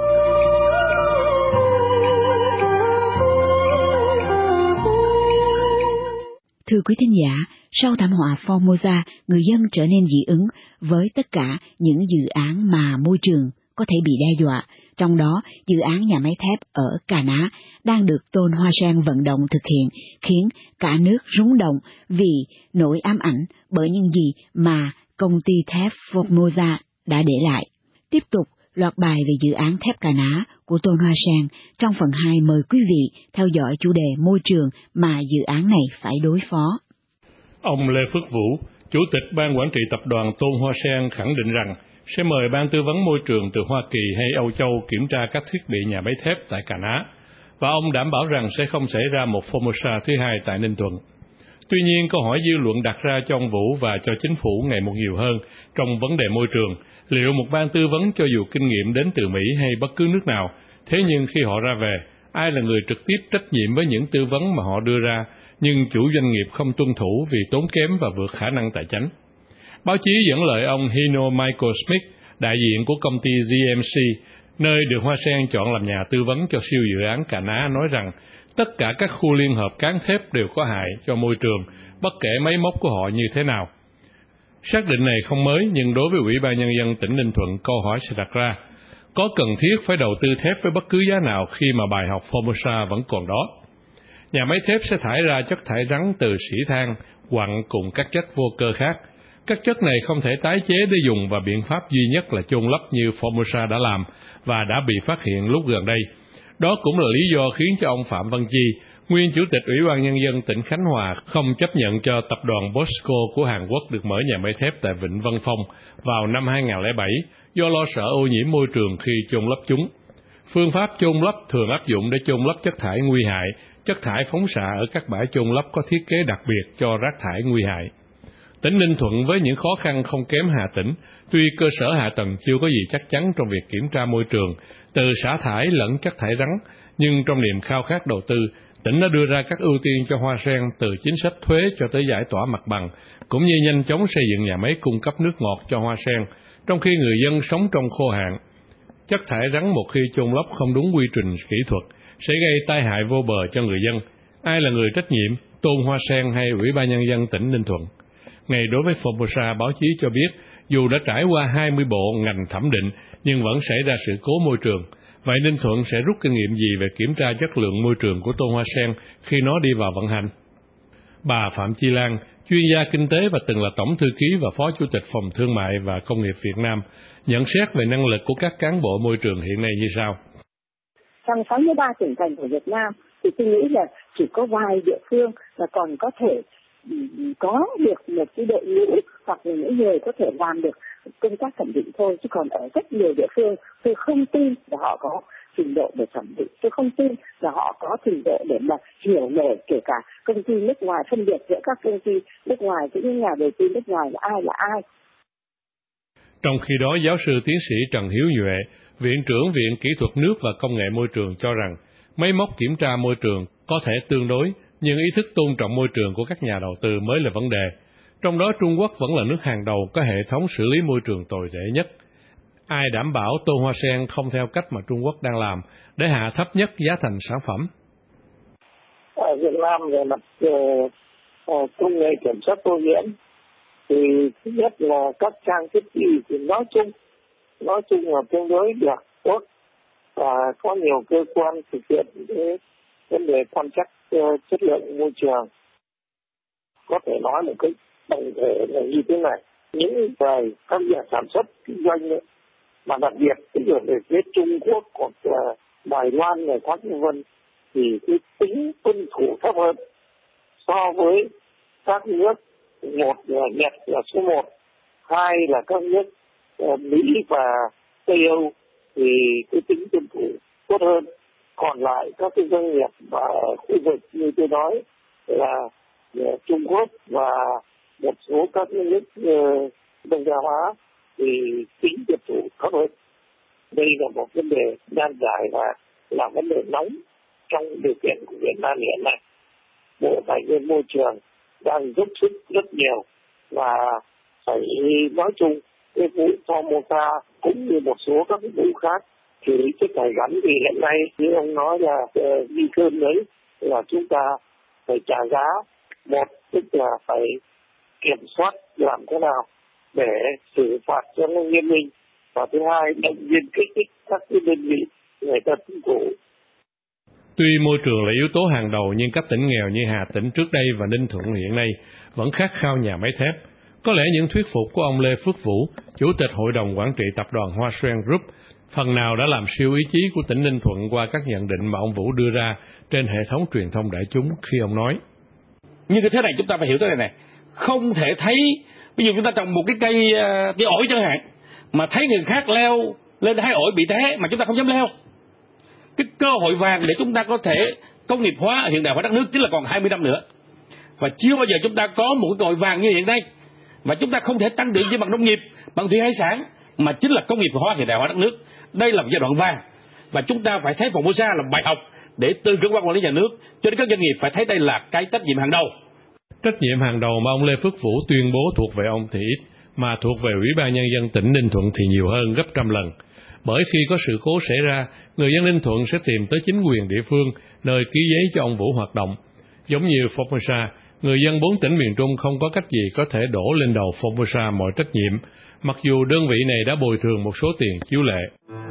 Thưa quý thính giả, sau thảm họa Formosa, người dân trở nên dị ứng với tất cả những dự án mà môi trường có thể bị đe dọa, trong đó dự án nhà máy thép ở Cà Ná đang được Tôn Hoa Sen vận động thực hiện, khiến cả nước rúng động vì nỗi ám ảnh bởi những gì mà công ty thép Formosa đã để lại. Tiếp tục loạt bài về dự án thép Cà Ná của Tôn Hoa Sen. Trong phần hai mời quý vị theo dõi chủ đề môi trường mà dự án này phải đối phó. Ông Lê Phước Vũ, Chủ tịch Ban Quản trị Tập đoàn Tôn Hoa Sen khẳng định rằng sẽ mời Ban Tư vấn Môi trường từ Hoa Kỳ hay Âu Châu kiểm tra các thiết bị nhà máy thép tại Cà Ná, và ông đảm bảo rằng sẽ không xảy ra một Formosa thứ hai tại Ninh Thuận. Tuy nhiên, câu hỏi dư luận đặt ra cho ông Vũ và cho chính phủ ngày một nhiều hơn trong vấn đề môi trường. Liệu một ban tư vấn cho dù kinh nghiệm đến từ Mỹ hay bất cứ nước nào, thế nhưng khi họ ra về, ai là người trực tiếp trách nhiệm với những tư vấn mà họ đưa ra, nhưng chủ doanh nghiệp không tuân thủ vì tốn kém và vượt khả năng tài chính? Báo chí dẫn lời ông Hino Michael Smith, đại diện của công ty giê em xê, nơi được Hoa Sen chọn làm nhà tư vấn cho siêu dự án Cà Ná, nói rằng tất cả các khu liên hợp cán thép đều có hại cho môi trường, bất kể máy móc của họ như thế nào. Xác định này không mới, nhưng đối với Ủy ban Nhân dân tỉnh Ninh Thuận, câu hỏi sẽ đặt ra, có cần thiết phải đầu tư thép với bất cứ giá nào khi mà bài học Formosa vẫn còn đó? Nhà máy thép sẽ thải ra chất thải rắn từ xỉ than, quặng cùng các chất vô cơ khác. Các chất này không thể tái chế để dùng và biện pháp duy nhất là chôn lấp như Formosa đã làm và đã bị phát hiện lúc gần đây. Đó cũng là lý do khiến cho ông Phạm Văn Chi, nguyên Chủ tịch Ủy ban Nhân dân tỉnh Khánh Hòa, không chấp nhận cho tập đoàn Bosco của Hàn Quốc được mở nhà máy thép tại Vịnh Vân Phong vào năm hai không không bảy do lo sợ ô nhiễm môi trường khi chôn lấp chúng. Phương pháp chôn lấp thường áp dụng để chôn lấp chất thải nguy hại. Chất thải phóng xạ ở các bãi chôn lấp có thiết kế đặc biệt cho rác thải nguy hại. Tỉnh Ninh Thuận với những khó khăn không kém Hà Tĩnh, tuy cơ sở hạ tầng chưa có gì chắc chắn trong việc kiểm tra môi trường, từ xả thải lẫn chất thải rắn, nhưng trong niềm khao khát đầu tư, tỉnh đã đưa ra các ưu tiên cho Hoa Sen từ chính sách thuế cho tới giải tỏa mặt bằng, cũng như nhanh chóng xây dựng nhà máy cung cấp nước ngọt cho Hoa Sen, trong khi người dân sống trong khô hạn. Chất thải rắn một khi chôn lấp không đúng quy trình kỹ thuật sẽ gây tai hại vô bờ cho người dân. Ai là người trách nhiệm, Tôn Hoa Sen hay Ủy ban Nhân dân tỉnh Ninh Thuận? Ngay đối với Formosa, báo chí cho biết dù đã trải qua hai mươi bộ ngành thẩm định nhưng vẫn xảy ra sự cố môi trường. Vậy Ninh Thuận sẽ rút kinh nghiệm gì về kiểm tra chất lượng môi trường của Tôn Hoa Sen khi nó đi vào vận hành? Bà Phạm Chi Lan, chuyên gia kinh tế và từng là Tổng Thư ký và Phó Chủ tịch Phòng Thương mại và Công nghiệp Việt Nam, nhận xét về năng lực của các cán bộ môi trường hiện nay như sau. Trong sáu mươi ba tỉnh thành của Việt Nam thì tôi nghĩ là chỉ có vài địa phương là còn có thể có được một cái đội ngũ hoặc là những người có thể làm được công tác thẩm định thôi, chứ còn ở rất nhiều địa phương tôi không tin là họ có trình độ để thẩm định, tôi không tin là họ có trình độ để mà hiểu nghề, kể cả công ty nước ngoài, phân biệt giữa các công ty nước ngoài với những nhà đầu tư nước ngoài là ai là ai. Trong khi đó, giáo sư tiến sĩ Trần Hiếu Nhuệ, Viện trưởng Viện Kỹ thuật nước và Công nghệ môi trường cho rằng máy móc kiểm tra môi trường có thể tương đối, nhưng ý thức tôn trọng môi trường của các nhà đầu tư mới là vấn đề. Trong đó Trung Quốc vẫn là nước hàng đầu có hệ thống xử lý môi trường tồi tệ nhất. Ai đảm bảo tô hoa sen không theo cách mà Trung Quốc đang làm để hạ thấp nhất giá thành sản phẩm? Ở Việt Nam về mặt uh, uh, công nghệ kiểm soát ô nhiễm thì thứ nhất là các trang thiết bị thì nói chung nói chung là tương đối được tốt và có nhiều cơ quan thực hiện cái vấn đề quan trắc uh, chất lượng môi trường. Có thể nói một cái tổng thể là như thế này, những người các nhà sản xuất kinh doanh ấy, mà đặc biệt ví dụ về phía Trung Quốc hoặc là Đài Loan này các vân thì cái tính tuân thủ thấp hơn so với các nước. Một là Nhật là số một, hai là các nước uh, Mỹ và Tây Âu thì cái tính tuân thủ tốt hơn. Còn lại các cái doanh nghiệp ở khu vực như tôi nói là uh, Trung Quốc và một số các nước uh, Đông Nam Á thì tính tuân thủ thấp hơn. Đây là một vấn đề nan giải và là vấn đề nóng trong điều kiện của Việt Nam hiện nay. Bộ Tài nguyên Môi trường đang dốc sức rất nhiều và phải nói chung cái vụ Formosa cũng như một số các vụ khác xử lý chất thải rắn thì hiện nay như ông nói là đi cơn đấy là chúng ta phải trả giá. Một tức là phải kiểm soát làm thế nào để xử phạt cho nó nghiêm minh, và thứ hai động viên kích thích các cái đơn vị người ta tuân thủ. Tuy môi trường là yếu tố hàng đầu, nhưng các tỉnh nghèo như Hà Tĩnh trước đây và Ninh Thuận hiện nay vẫn khát khao nhà máy thép. Có lẽ những thuyết phục của ông Lê Phước Vũ, Chủ tịch Hội đồng Quản trị Tập đoàn Hoa Sen Group, phần nào đã làm siêu ý chí của tỉnh Ninh Thuận qua các nhận định mà ông Vũ đưa ra trên hệ thống truyền thông đại chúng khi ông nói. Nhưng cái thế này chúng ta phải hiểu thế này này, không thể thấy, ví dụ chúng ta trồng một cái cây, cây ổi chẳng hạn, mà thấy người khác leo lên hái ổi bị té mà chúng ta không dám leo. Cái cơ hội vàng để chúng ta có thể công nghiệp hóa, hiện đại hóa đất nước chính là còn hai mươi năm nữa. Và chưa bao giờ chúng ta có một cái cơ hội vàng như hiện nay. Và chúng ta không thể tăng trưởng chỉ bằng nông nghiệp, bằng thủy hải sản, mà chính là công nghiệp hóa, hiện đại hóa đất nước. Đây là một giai đoạn vàng. Và chúng ta phải thấy Formosa là bài học để từ cơ quan quản lý nhà nước cho đến các doanh nghiệp phải thấy đây là cái trách nhiệm hàng đầu. Trách nhiệm hàng đầu mà ông Lê Phước Vũ tuyên bố thuộc về ông thì ít, mà thuộc về Ủy ban Nhân dân tỉnh Ninh Thuận thì nhiều hơn gấp trăm lần. Bởi khi có sự cố xảy ra, người dân Ninh Thuận sẽ tìm tới chính quyền địa phương, nơi ký giấy cho ông Vũ hoạt động. Giống như Formosa, người dân bốn tỉnh miền Trung không có cách gì có thể đổ lên đầu Formosa mọi trách nhiệm, mặc dù đơn vị này đã bồi thường một số tiền chiếu lệ.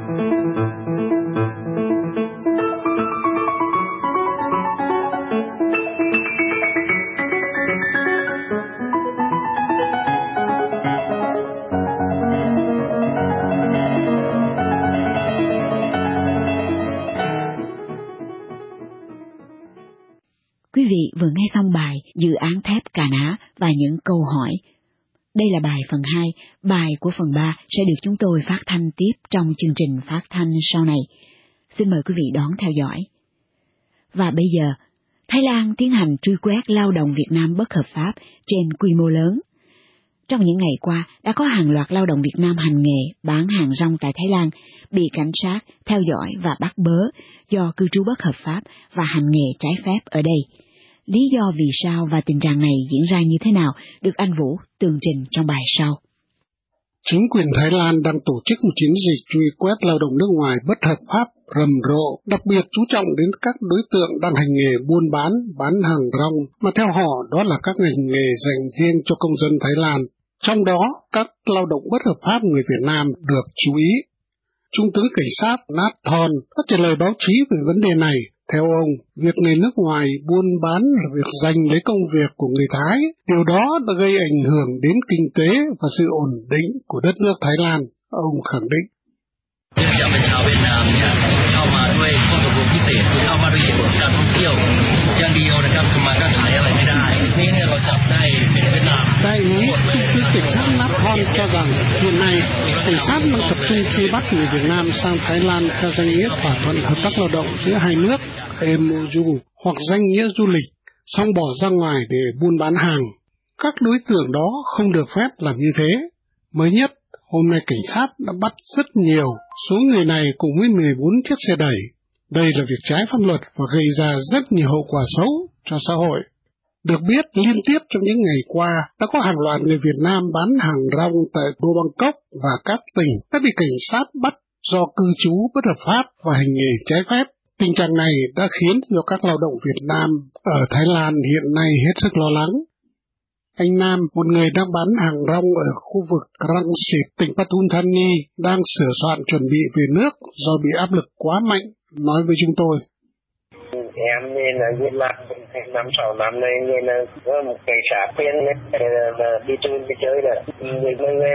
Quý vị vừa nghe xong bài Dự án thép Cà Ná và những câu hỏi. Đây là bài phần hai, bài của phần ba sẽ được chúng tôi phát thanh tiếp trong chương trình phát thanh sau này. Xin mời quý vị đón theo dõi. Và bây giờ, Thái Lan tiến hành truy quét lao động Việt Nam bất hợp pháp trên quy mô lớn. Trong những ngày qua, đã có hàng loạt lao động Việt Nam hành nghề bán hàng rong tại Thái Lan bị cảnh sát theo dõi và bắt bớ do cư trú bất hợp pháp và hành nghề trái phép ở đây. Lý do vì sao và tình trạng này diễn ra như thế nào được anh Vũ tường trình trong bài sau. Chính quyền Thái Lan đang tổ chức một chiến dịch truy quét lao động nước ngoài bất hợp pháp rầm rộ, đặc biệt chú trọng đến các đối tượng đang hành nghề buôn bán, bán hàng rong, mà theo họ đó là các ngành nghề dành riêng cho công dân Thái Lan. Trong đó, các lao động bất hợp pháp người Việt Nam được chú ý. Trung tướng Cảnh sát Nathon đã trả lời báo chí về vấn đề này. Theo ông, việc người nước ngoài buôn bán là việc giành lấy công việc của người Thái. Điều đó đã gây ảnh hưởng đến kinh tế và sự ổn định của đất nước Thái Lan, ông khẳng định. จะเป็นชาวเวียดนามเนี่ยเข้ามาด้วยข้อตกลงพิเศษคือเข้ามาด้วยเหตุผลการท่องเที่ยวอย่างเดียวนะครับทำมาค้าขายอะไรไม่ได้นี่เนี่ยเราจับได้เป็นเวียดนาม Đại úy Trung tướng Cảnh cảnh sát Naphon cho rằng hiện nay cảnh sát đang tập trung truy bắt người Việt Nam sang Thái Lan theo danh nghĩa thỏa thuận hợp tác lao động giữa hai nước M O U hoặc danh nghĩa du lịch, xong bỏ ra ngoài để buôn bán hàng. Các đối tượng đó không được phép làm như thế. Mới nhất, hôm nay cảnh sát đã bắt rất nhiều số người này cùng với mười bốn chiếc xe đẩy. Đây là việc trái pháp luật và gây ra rất nhiều hậu quả xấu cho xã hội. Được biết, liên tiếp trong những ngày qua, đã có hàng loạt người Việt Nam bán hàng rong tại đô Bangkok và các tỉnh đã bị cảnh sát bắt do cư trú bất hợp pháp và hành nghề trái phép. Tình trạng này đã khiến cho các lao động Việt Nam ở Thái Lan hiện nay hết sức lo lắng. Anh Nam, một người đang bán hàng rong ở khu vực Rangsit, tỉnh Pathum Thani, đang sửa soạn chuẩn bị về nước do bị áp lực quá mạnh, nói với chúng tôi. Em nên là Việt Nam năm sáu năm nay nên là có một cảnh sát khuyên đi chơi đi chơi rồi người mọi người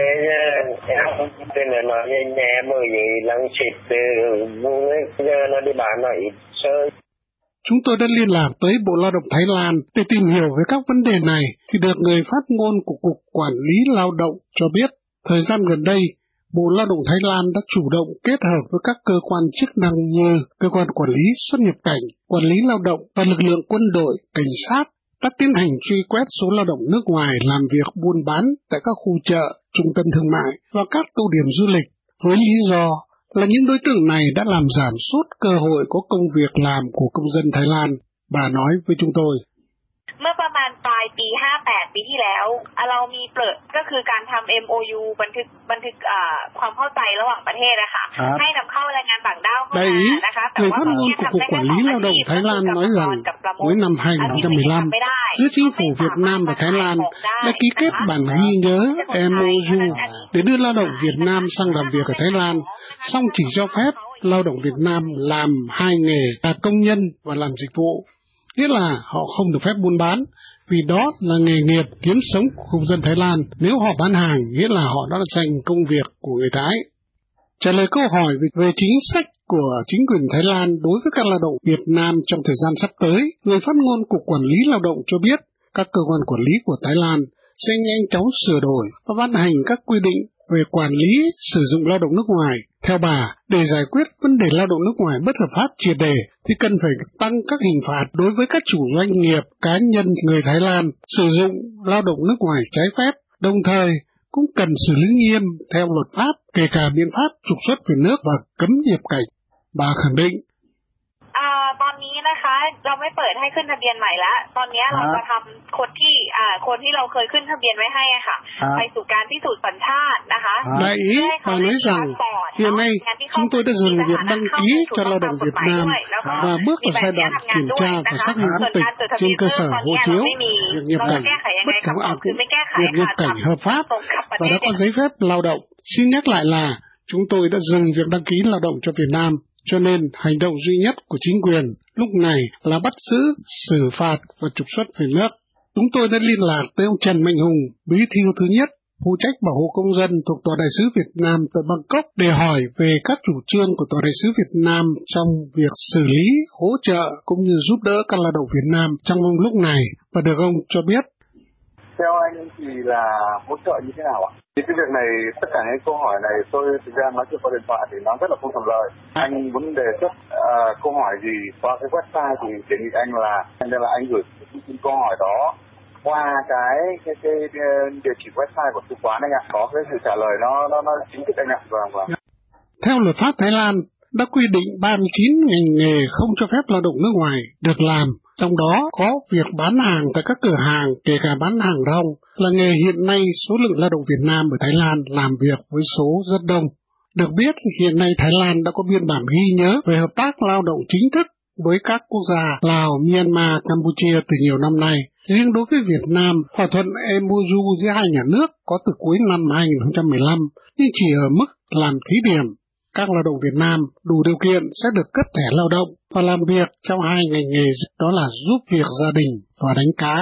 em tên là nói với nhà em ở dưới Rangsit vùng ấy giờ nó đi bán nó ít chơi. Chúng tôi đã liên lạc tới Bộ Lao động Thái Lan để tìm hiểu về các vấn đề này, thì được người phát ngôn của Cục Quản lý Lao động cho biết, thời gian gần đây, Bộ Lao động Thái Lan đã chủ động kết hợp với các cơ quan chức năng như Cơ quan Quản lý Xuất nhập cảnh, Quản lý Lao động và lực lượng quân đội, cảnh sát đã tiến hành truy quét số lao động nước ngoài làm việc buôn bán tại các khu chợ, trung tâm thương mại và các tụ điểm du lịch, với lý do là những đối tượng này đã làm giảm sút cơ hội có công việc làm của công dân Thái Lan, bà nói với chúng tôi. เมื่อประมาณปลายปีห้าแปดปีที่แล้วเรามีเปิดก็คือการทำ M O U บันทึกบันทึกความเข้าใจระหว่างประเทศนะคะให้นำเข้าแรงงานต่างด้าวเข้ามานะคะแต่ว่าตอนนี้ทำได้แค่สองอาชีพก็คือกับประมงกับประมง Cuối năm hai không một lăm, giữa chính phủ Việt Nam và Thái Lan đã ký kết bản ghi nhớ M O U để đưa lao động Việt Nam sang làm việc ở Thái Lan, song chỉ cho phép lao động Việt Nam làm hai nghề là công nhân và làm dịch vụ, nghĩa là họ không được phép buôn bán, vì đó là nghề nghiệp kiếm sống của công dân Thái Lan. Nếu họ bán hàng, nghĩa là họ đã giành công việc của người Thái. Trả lời câu hỏi về chính sách của chính quyền Thái Lan đối với các lao động Việt Nam trong thời gian sắp tới, người phát ngôn Cục Quản lý Lao động cho biết các cơ quan quản lý của Thái Lan sẽ nhanh chóng sửa đổi và ban hành các quy định về quản lý sử dụng lao động nước ngoài. Theo bà, để giải quyết vấn đề lao động nước ngoài bất hợp pháp triệt để thì cần phải tăng các hình phạt đối với các chủ doanh nghiệp, cá nhân người Thái Lan sử dụng lao động nước ngoài trái phép, đồng thời cũng cần xử lý nghiêm theo luật pháp, kể cả biện pháp trục xuất về nước và cấm nhập cảnh. Bà khẳng định. อ่าตอนนี้นะคะเราไม่เปิดให้ขึ้นทะเบียนใหม่ละตอนนี้เราจะทำคนที่อ่าคนที่เราเคยขึ้นทะเบียนไว้ให้ค่ะไปสู่การพิสูจน์สัญชาตินะคะ Đại ý, bà nói rằng hiện nay chúng tôi đã dừng việc đăng ký cho lao động Việt Nam và bước vào giai đoạn kiểm tra và xác minh quốc tịch trên cơ sở hộ chiếu, việc nhập cảnh bất khả áp dụng, việc nhập cảnh hợp pháp và đã có giấy phép lao động. Xin nhắc lại là chúng tôi đã dừng việc đăng ký lao động cho Việt Nam. Cho nên, hành động duy nhất của chính quyền lúc này là bắt giữ, xử phạt và trục xuất về nước. Chúng tôi đã liên lạc tới ông Trần Mạnh Hùng, bí thư thứ nhất, phụ trách bảo hộ công dân thuộc Tòa đại sứ Việt Nam tại Bangkok để hỏi về các chủ trương của Tòa đại sứ Việt Nam trong việc xử lý, hỗ trợ cũng như giúp đỡ các lao động Việt Nam trong lúc này, và được ông cho biết. Theo anh thì là hỗ trợ như thế nào ạ? Thì cái việc này, tất cả những câu hỏi này tôi thực ra nói chuyện qua điện thoại thì nó rất là không thuận lợi. Anh muốn đề xuất uh, câu hỏi gì qua cái website thì đề nghị anh là anh là anh gửi những câu hỏi đó qua cái cái, cái, cái địa chỉ website của sứ quán anh ạ. Có cái sự trả lời nó nó nó chính thức anh ạ. Vâng vâng. Theo luật pháp Thái Lan đã quy định ba mươi chín ngành nghề không cho phép lao động nước ngoài được làm. Trong đó có việc bán hàng tại các cửa hàng, kể cả bán hàng rong, là nghề hiện nay số lượng lao động Việt Nam ở Thái Lan làm việc với số rất đông. Được biết, hiện nay Thái Lan đã có biên bản ghi nhớ về hợp tác lao động chính thức với các quốc gia Lào, Myanmar, Campuchia từ nhiều năm nay. Riêng đối với Việt Nam, thỏa thuận M O U giữa hai nhà nước có từ cuối năm hai không một lăm, nhưng chỉ ở mức làm thí điểm. Các lao động Việt Nam đủ điều kiện sẽ được cấp thẻ lao động và làm việc trong hai ngành nghề, đó là giúp việc gia đình và đánh cá.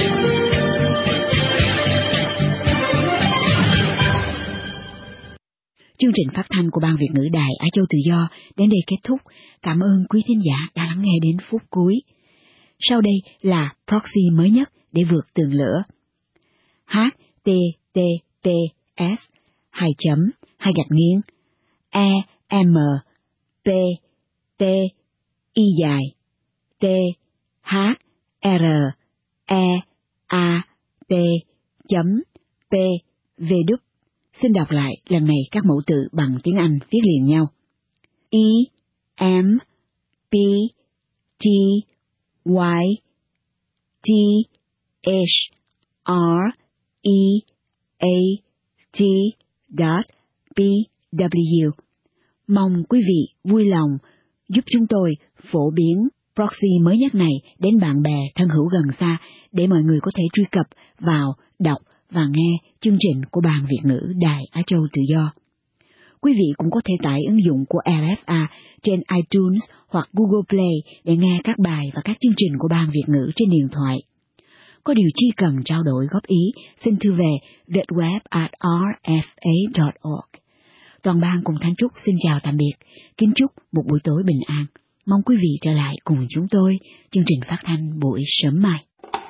Chương trình phát thanh của Ban Việt ngữ Đài Á Châu Tự Do đến đây kết thúc. Cảm ơn quý thính giả đã lắng nghe đến phút cuối. Sau đây là proxy mới nhất để vượt tường lửa. H T T p s hai chấm hai gạch nghiêng e m p t y dài t h r e a t chấm p v đúc. Xin đọc lại lần này các mẫu tự bằng tiếng Anh viết liền nhau. E M P T Y T H R E A T dot B W. Mong quý vị vui lòng giúp chúng tôi phổ biến proxy mới nhất này đến bạn bè thân hữu gần xa để mọi người có thể truy cập vào, đọc và nghe chương trình của Ban Việt ngữ Đài Á Châu Tự Do. Quý vị cũng có thể tải ứng dụng của L F A trên iTunes hoặc Google Play để nghe các bài và các chương trình của Ban Việt ngữ trên điện thoại. Có điều chi cần trao đổi góp ý, xin thư về vietweb at r f a dot org. Toàn ban cùng Thanh Trúc xin chào tạm biệt, kính chúc một buổi tối bình an. Mong quý vị trở lại cùng chúng tôi chương trình phát thanh buổi sớm mai.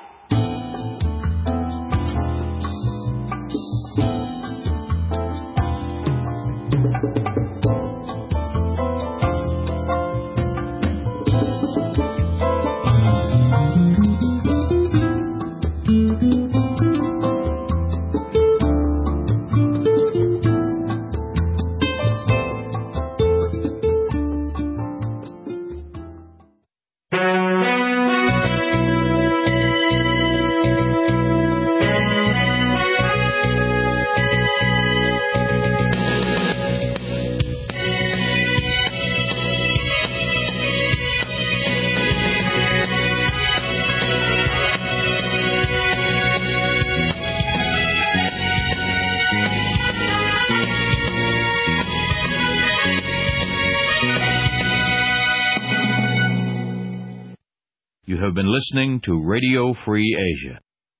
You have been listening to Radio Free Asia.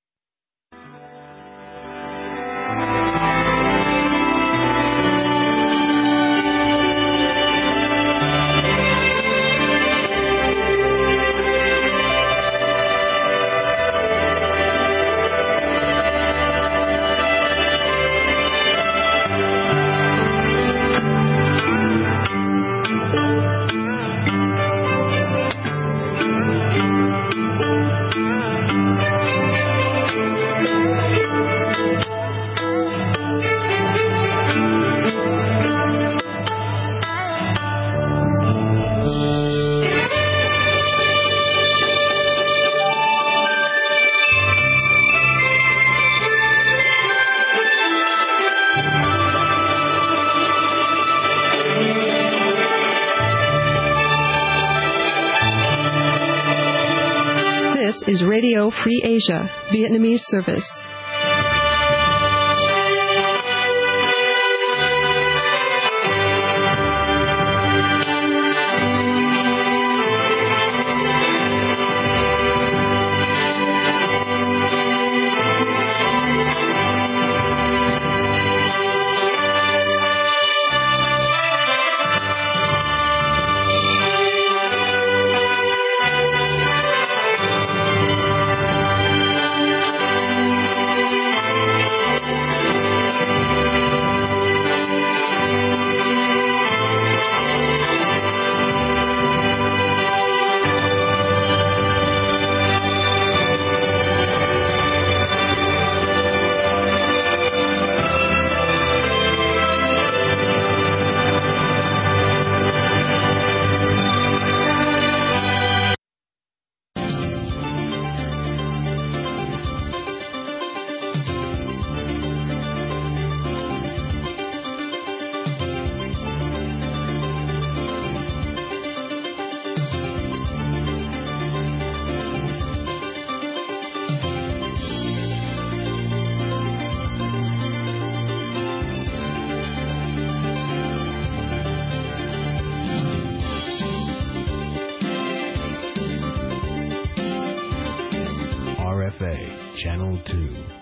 This is Radio Free Asia, Vietnamese service. R F A Channel two.